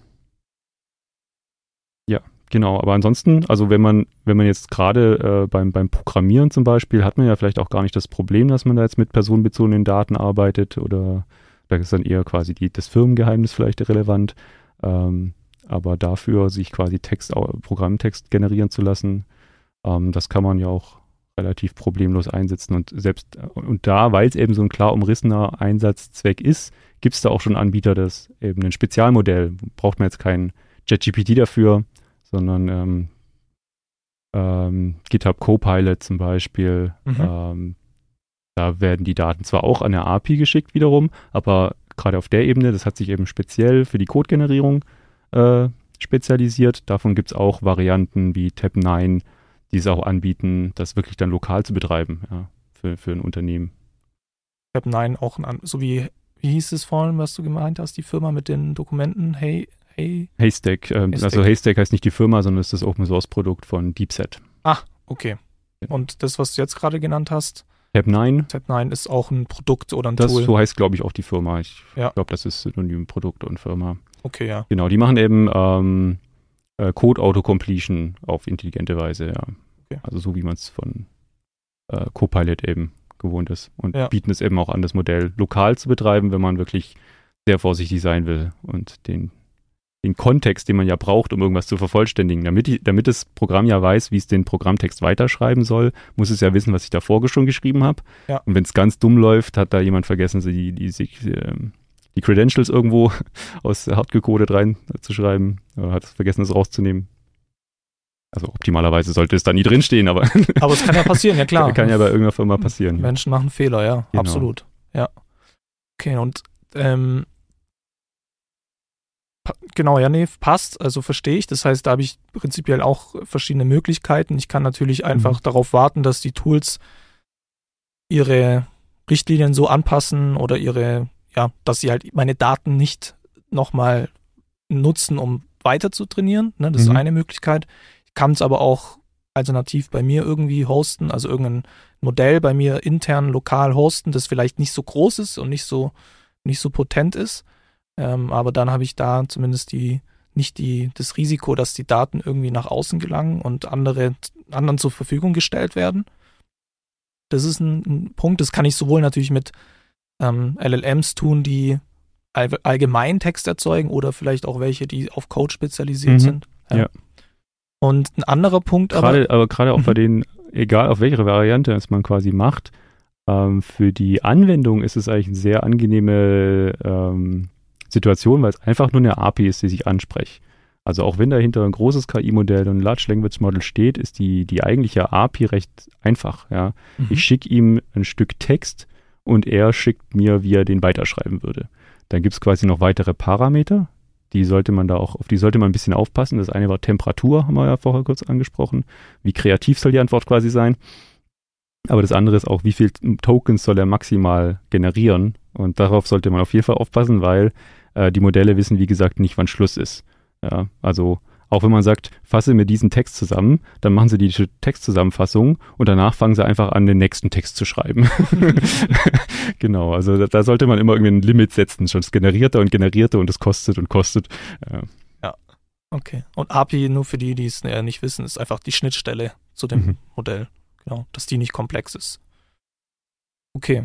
ja, genau. Aber ansonsten, also wenn man, wenn man jetzt gerade äh, beim, beim Programmieren zum Beispiel, hat man ja vielleicht auch gar nicht das Problem, dass man da jetzt mit personenbezogenen Daten arbeitet oder da ist dann eher quasi die, das Firmengeheimnis vielleicht relevant. Ähm, aber dafür sich quasi Text, Programmtext generieren zu lassen, ähm, das kann man ja auch relativ problemlos einsetzen und selbst und da, weil es eben so ein klar umrissener Einsatzzweck ist, gibt es da auch schon Anbieter, das eben ein Spezialmodell, braucht man jetzt kein ChatGPT dafür, sondern ähm, ähm, GitHub Copilot zum Beispiel, mhm. ähm, da werden die Daten zwar auch an der A P I geschickt wiederum, aber gerade auf der Ebene, das hat sich eben speziell für die Codegenerierung äh, spezialisiert. Davon gibt es auch Varianten wie Tab neun, die es auch anbieten, das wirklich dann lokal zu betreiben, ja, für, für ein Unternehmen. Tab neun auch, ein, so wie, wie hieß es vorhin, was du gemeint hast, die Firma mit den Dokumenten, hey, hey? Haystack, ähm, Haystack. Also Haystack heißt nicht die Firma, sondern ist das Open-Source-Produkt von DeepSet. Ah, okay. Und das, was du jetzt gerade genannt hast? Tab neun. Tab neun ist auch ein Produkt oder ein das, Tool? So heißt, glaube ich, auch die Firma. Ich ja. glaube, das ist Synonym Produkt und Firma. Okay, ja. Genau, die machen eben ähm, äh, Code-Auto-Completion auf intelligente Weise, ja. Okay. Also so, wie man es von äh, Copilot eben gewohnt ist. Und ja. bieten es eben auch an, das Modell lokal zu betreiben, wenn man wirklich sehr vorsichtig sein will und den, den Kontext, den man ja braucht, um irgendwas zu vervollständigen. Damit, die, damit das Programm ja weiß, wie es den Programmtext weiterschreiben soll, muss es ja wissen, was ich davor schon geschrieben habe. Ja. Und wenn es ganz dumm läuft, hat da jemand vergessen, die, die, die, ähm, die Credentials irgendwo aus hardgecodet reinzuschreiben oder hat vergessen, es rauszunehmen. Also optimalerweise sollte es da nie drinstehen, aber aber es kann ja passieren, ja klar. Kann ja bei irgendeiner Firma passieren. Menschen machen Fehler, ja, genau. Absolut. Ja. Okay, und ähm, pa- genau, ja, nee, passt, also verstehe ich. Das heißt, da habe ich prinzipiell auch verschiedene Möglichkeiten. Ich kann natürlich einfach mhm. darauf warten, dass die Tools ihre Richtlinien so anpassen oder ihre ja, dass sie halt meine Daten nicht nochmal nutzen, um weiter zu trainieren. Ne? Das mhm. ist eine Möglichkeit. Ich kann es aber auch alternativ bei mir irgendwie hosten, also irgendein Modell bei mir intern lokal hosten, das vielleicht nicht so groß ist und nicht so, nicht so potent ist. Ähm, aber dann habe ich da zumindest die, nicht die, das Risiko, dass die Daten irgendwie nach außen gelangen und andere, anderen zur Verfügung gestellt werden. Das ist ein, ein Punkt, das kann ich sowohl natürlich mit ähm, L L Ms tun, die all, allgemein Text erzeugen oder vielleicht auch welche, die auf Code spezialisiert Mhm. sind. Ja. Ja. Und ein anderer Punkt Gerade, aber, aber gerade auch Mhm. bei denen, egal auf welche Variante es man quasi macht, ähm, für die Anwendung ist es eigentlich eine sehr angenehme ähm, Situation, weil es einfach nur eine A P I ist, die sich anspricht. Also auch wenn dahinter ein großes K I-Modell und ein Large Language Model steht, ist die, die eigentliche A P I recht einfach. Ja. Mhm. Ich schicke ihm ein Stück Text und er schickt mir, wie er den weiterschreiben würde. Dann gibt es quasi noch weitere Parameter, die sollte man da auch, auf die sollte man ein bisschen aufpassen. Das eine war Temperatur, haben wir ja vorher kurz angesprochen. Wie kreativ soll die Antwort quasi sein? Aber das andere ist auch, wie viel Tokens soll er maximal generieren? Und darauf sollte man auf jeden Fall aufpassen, weil äh, die Modelle wissen, wie gesagt, nicht, wann Schluss ist. Ja, also auch wenn man sagt, fasse mir diesen Text zusammen, dann machen sie die Textzusammenfassung und danach fangen sie einfach an, den nächsten Text zu schreiben. Genau, also da, da sollte man immer irgendwie ein Limit setzen. Schon es generiert er und generiert er und es kostet und kostet. Ja. Okay. Und A P I, nur für die, die es äh, nicht wissen, ist einfach die Schnittstelle zu dem Mhm. Modell. Genau, dass die nicht komplex ist. Okay.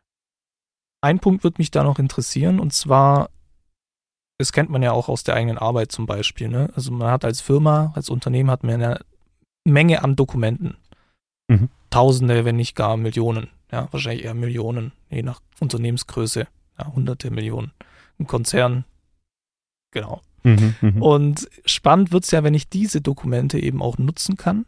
Ein Punkt wird mich da noch interessieren, und zwar, das kennt man ja auch aus der eigenen Arbeit zum Beispiel, ne? Also man hat als Firma, als Unternehmen hat man eine Menge an Dokumenten. Mhm. Tausende, wenn nicht gar Millionen. Ja, wahrscheinlich eher Millionen, je nach Unternehmensgröße. Ja, hunderte Millionen. Ein Konzern. Genau. Mhm, mhm. Und spannend wird es ja, wenn ich diese Dokumente eben auch nutzen kann,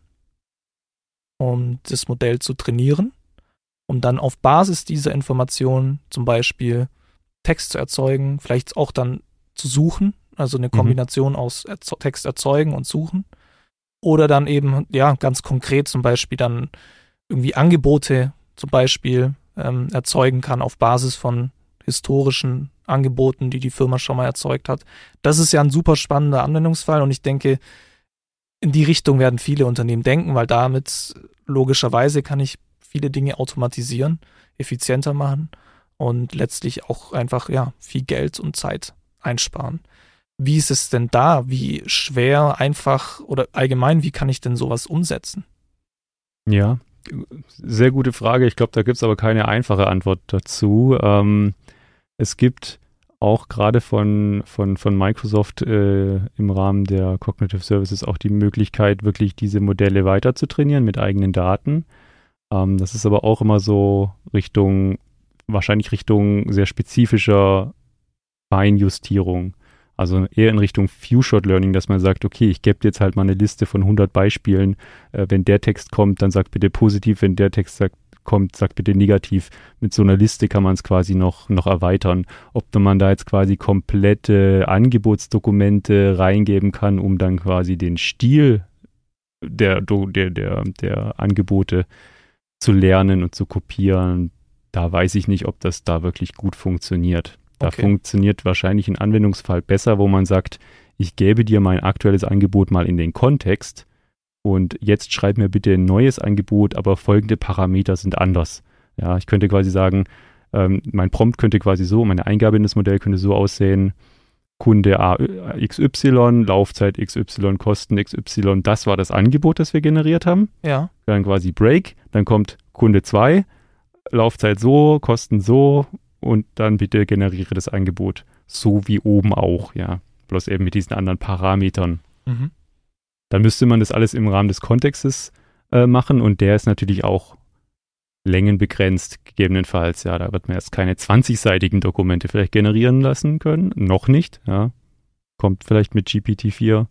um das Modell zu trainieren, um dann auf Basis dieser Informationen zum Beispiel Text zu erzeugen, vielleicht auch dann zu suchen, also eine Kombination aus Erze- Text erzeugen und suchen. Oder dann eben, ja, ganz konkret zum Beispiel dann irgendwie Angebote zum Beispiel ähm, erzeugen kann auf Basis von historischen Angeboten, die die Firma schon mal erzeugt hat. Das ist ja ein super spannender Anwendungsfall, und ich denke, in die Richtung werden viele Unternehmen denken, weil damit logischerweise kann ich viele Dinge automatisieren, effizienter machen und letztlich auch einfach, ja, viel Geld und Zeit einsparen. Wie ist es denn da? Wie schwer, einfach oder allgemein, wie kann ich denn sowas umsetzen? Ja, sehr gute Frage. Ich glaube, da gibt es aber keine einfache Antwort dazu. Ähm, es gibt auch gerade von, von, von Microsoft äh, im Rahmen der Cognitive Services auch die Möglichkeit, wirklich diese Modelle weiter zu trainieren mit eigenen Daten. Ähm, das ist aber auch immer so Richtung, wahrscheinlich Richtung sehr spezifischer Feinjustierung. Also eher in Richtung Few-Shot-Learning, dass man sagt, okay, ich gebe jetzt halt mal eine Liste von hundert Beispielen. Äh, wenn der Text kommt, dann sag bitte positiv. Wenn der Text sagt, kommt, sag bitte negativ. Mit so einer Liste kann man es quasi noch, noch erweitern. Ob man da jetzt quasi komplette Angebotsdokumente reingeben kann, um dann quasi den Stil der, der, der, der Angebote zu lernen und zu kopieren, da weiß ich nicht, ob das da wirklich gut funktioniert. Da Okay. funktioniert wahrscheinlich ein Anwendungsfall besser, wo man sagt, ich gebe dir mein aktuelles Angebot mal in den Kontext und jetzt schreib mir bitte ein neues Angebot, aber folgende Parameter sind anders. Ja, ich könnte quasi sagen, ähm, mein Prompt könnte quasi so, meine Eingabe in das Modell könnte so aussehen, Kunde A X Y, Laufzeit X Y, Kosten X Y, das war das Angebot, das wir generiert haben. Ja. Dann quasi Break, dann kommt Kunde zwei, Laufzeit so, Kosten so, und dann bitte generiere das Angebot so wie oben auch, ja. Bloß eben mit diesen anderen Parametern. Mhm. Dann müsste man das alles im Rahmen des Kontextes äh, machen, und der ist natürlich auch längenbegrenzt, gegebenenfalls. Ja, da wird man jetzt keine zwanzigseitigen Dokumente vielleicht generieren lassen können. Noch nicht, ja. Kommt vielleicht mit G P T vier,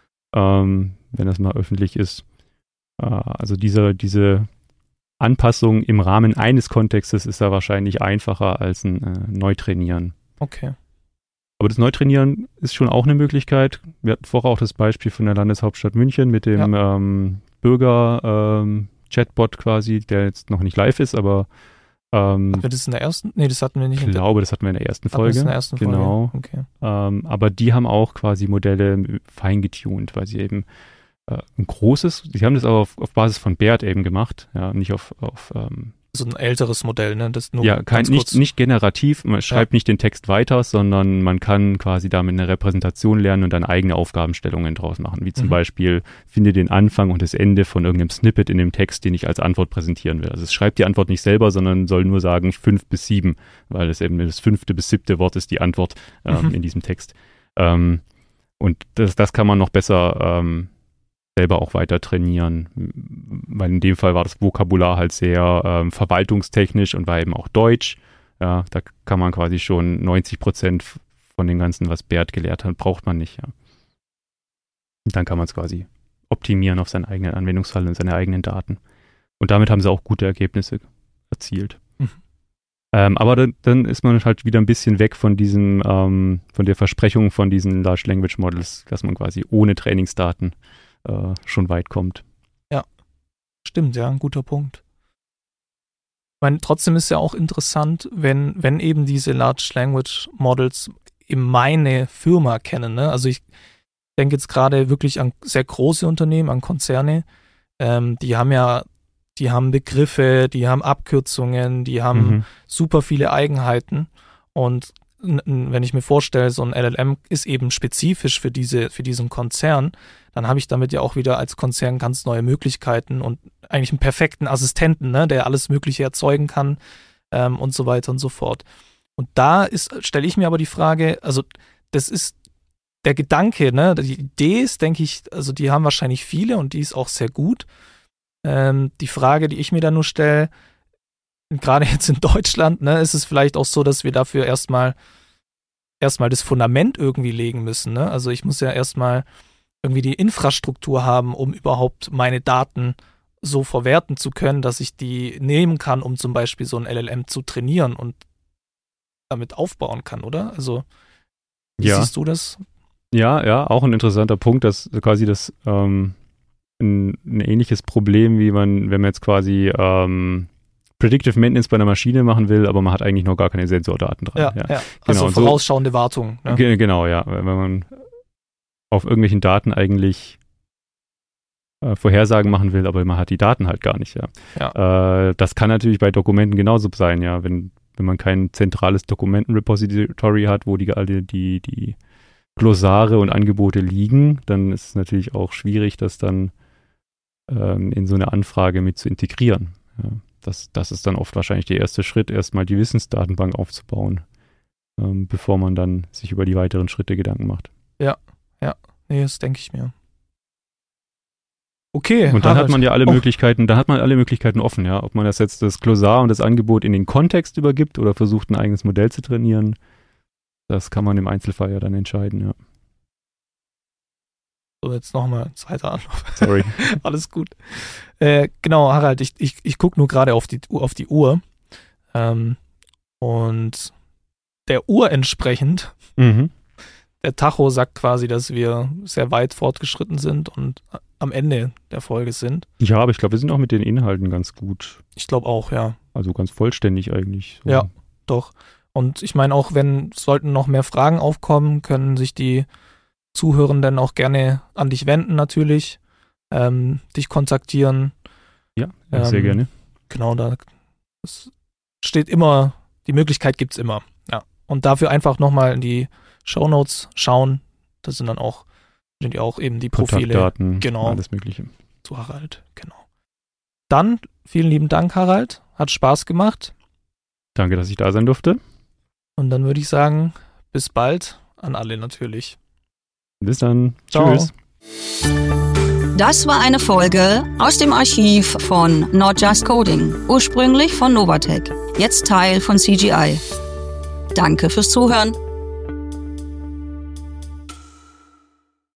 ähm, wenn das mal öffentlich ist. Äh, also diese, diese Anpassung im Rahmen eines Kontextes ist da wahrscheinlich einfacher als ein äh, Neutrainieren. Okay. Aber das Neutrainieren ist schon auch eine Möglichkeit. Wir hatten vorher auch das Beispiel von der Landeshauptstadt München mit dem ähm, Bürger-Chatbot ähm, quasi, der jetzt noch nicht live ist, aber ähm, Hatten wir das in der ersten? Nee, das hatten wir nicht. ich glaube, das hatten wir in der ersten Hatten wir das Folge. in der ersten Folge? Genau. Okay. Ähm, aber die haben auch quasi Modelle feingetuned, weil sie eben äh, ein großes, sie haben das aber auf, auf Basis von BERT eben gemacht, ja, nicht auf, auf ähm, So ein älteres Modell, ne? Das nur ja, kein, nicht, nicht generativ, man schreibt ja. nicht den Text weiter, sondern man kann quasi damit eine Repräsentation lernen und dann eigene Aufgabenstellungen draus machen. Wie zum mhm. Beispiel, finde den Anfang und das Ende von irgendeinem Snippet in dem Text, den ich als Antwort präsentieren will. Also es schreibt die Antwort nicht selber, sondern soll nur sagen fünf bis sieben, weil es eben das fünfte bis siebte Wort ist die Antwort ähm, mhm. in diesem Text. Ähm, und das, das kann man noch besser ähm, selber auch weiter trainieren, weil in dem Fall war das Vokabular halt sehr ähm, verwaltungstechnisch und war eben auch Deutsch. Ja, da kann man quasi schon neunzig Prozent von dem Ganzen, was Bert gelehrt hat, braucht man nicht. Ja. Und dann kann man es quasi optimieren auf seinen eigenen Anwendungsfall und seine eigenen Daten. Und damit haben sie auch gute Ergebnisse erzielt. Mhm. Ähm, aber dann, dann ist man halt wieder ein bisschen weg von diesem, ähm, von der Versprechung von diesen Large Language Models, dass man quasi ohne Trainingsdaten Uh, schon weit kommt. Ja, stimmt, ja, ein guter Punkt. Ich meine, trotzdem ist ja auch interessant, wenn, wenn eben diese Large Language Models eben meine Firma kennen. Ne? Also ich denke jetzt gerade wirklich an sehr große Unternehmen, an Konzerne, ähm, die haben ja, die haben Begriffe, die haben Abkürzungen, die haben mhm. super viele Eigenheiten und wenn ich mir vorstelle, so ein L L M ist eben spezifisch für diese, für diesen Konzern, dann habe ich damit ja auch wieder als Konzern ganz neue Möglichkeiten und eigentlich einen perfekten Assistenten, ne, der alles Mögliche erzeugen kann ähm, und so weiter und so fort. Und da ist, stelle ich mir aber die Frage, also das ist der Gedanke, ne, die Idee ist, denke ich, also die haben wahrscheinlich viele und die ist auch sehr gut. Ähm, die Frage, die ich mir da nur stelle, gerade jetzt in Deutschland, ne, ist es vielleicht auch so, dass wir dafür erstmal erstmal das Fundament irgendwie legen müssen. Ne? Also ich muss ja erstmal irgendwie die Infrastruktur haben, um überhaupt meine Daten so verwerten zu können, dass ich die nehmen kann, um zum Beispiel so ein L L M zu trainieren und damit aufbauen kann, oder? Also wie ja. siehst du das? Ja, ja, auch ein interessanter Punkt, dass quasi das ähm, ein, ein ähnliches Problem, wie man, wenn man jetzt quasi ähm, Predictive Maintenance bei einer Maschine machen will, aber man hat eigentlich noch gar keine Sensordaten dran. Ja, ja. ja. Also genau, vorausschauende so, Wartung. Ne? G- genau, ja. Wenn man auf irgendwelchen Daten eigentlich äh, Vorhersagen machen will, aber man hat die Daten halt gar nicht. Ja. Ja. Äh, das kann natürlich bei Dokumenten genauso sein, ja. Wenn, wenn man kein zentrales Dokumentenrepository hat, wo die alle die, die Glossare und Angebote liegen, dann ist es natürlich auch schwierig, das dann ähm, in so eine Anfrage mit zu integrieren. Ja. Das, das ist dann oft wahrscheinlich der erste Schritt, erstmal die Wissensdatenbank aufzubauen, ähm, bevor man dann sich über die weiteren Schritte Gedanken macht. Ja, ja, nee, das denke ich mir. Okay. Und dann Harald. hat man ja alle oh. Möglichkeiten, da hat man alle Möglichkeiten offen, ja. Ob man das jetzt das Glossar und das Angebot in den Kontext übergibt oder versucht, ein eigenes Modell zu trainieren, das kann man im Einzelfall ja dann entscheiden, ja. So, jetzt nochmal zweiter Anlauf. Sorry. Alles gut. Äh, genau, Harald, ich, ich, ich gucke nur gerade auf die, auf die Uhr. Ähm, und der Uhr entsprechend, mhm. der Tacho sagt quasi, dass wir sehr weit fortgeschritten sind und am Ende der Folge sind. Ja, aber ich glaube, wir sind auch mit den Inhalten ganz gut. Ich glaube auch, ja. Also ganz vollständig eigentlich. So. Ja, doch. Und ich meine auch, wenn sollten noch mehr Fragen aufkommen, können sich die Zuhörenden auch gerne an dich wenden natürlich, ähm, dich kontaktieren. Ja, ähm, sehr gerne. Genau, da es steht immer, die Möglichkeit gibt es immer. Ja. Und dafür einfach nochmal in die Shownotes schauen. Das sind dann auch, sind ja auch eben die Profile. Kontaktdaten, genau, alles Mögliche. Zu Harald, genau. Dann, vielen lieben Dank, Harald. Hat Spaß gemacht. Danke, dass ich da sein durfte. Und dann würde ich sagen, bis bald an alle natürlich. Bis dann. Ciao. Tschüss. Das war eine Folge aus dem Archiv von Not Just Coding, ursprünglich von Novatec, jetzt Teil von C G I. Danke fürs Zuhören.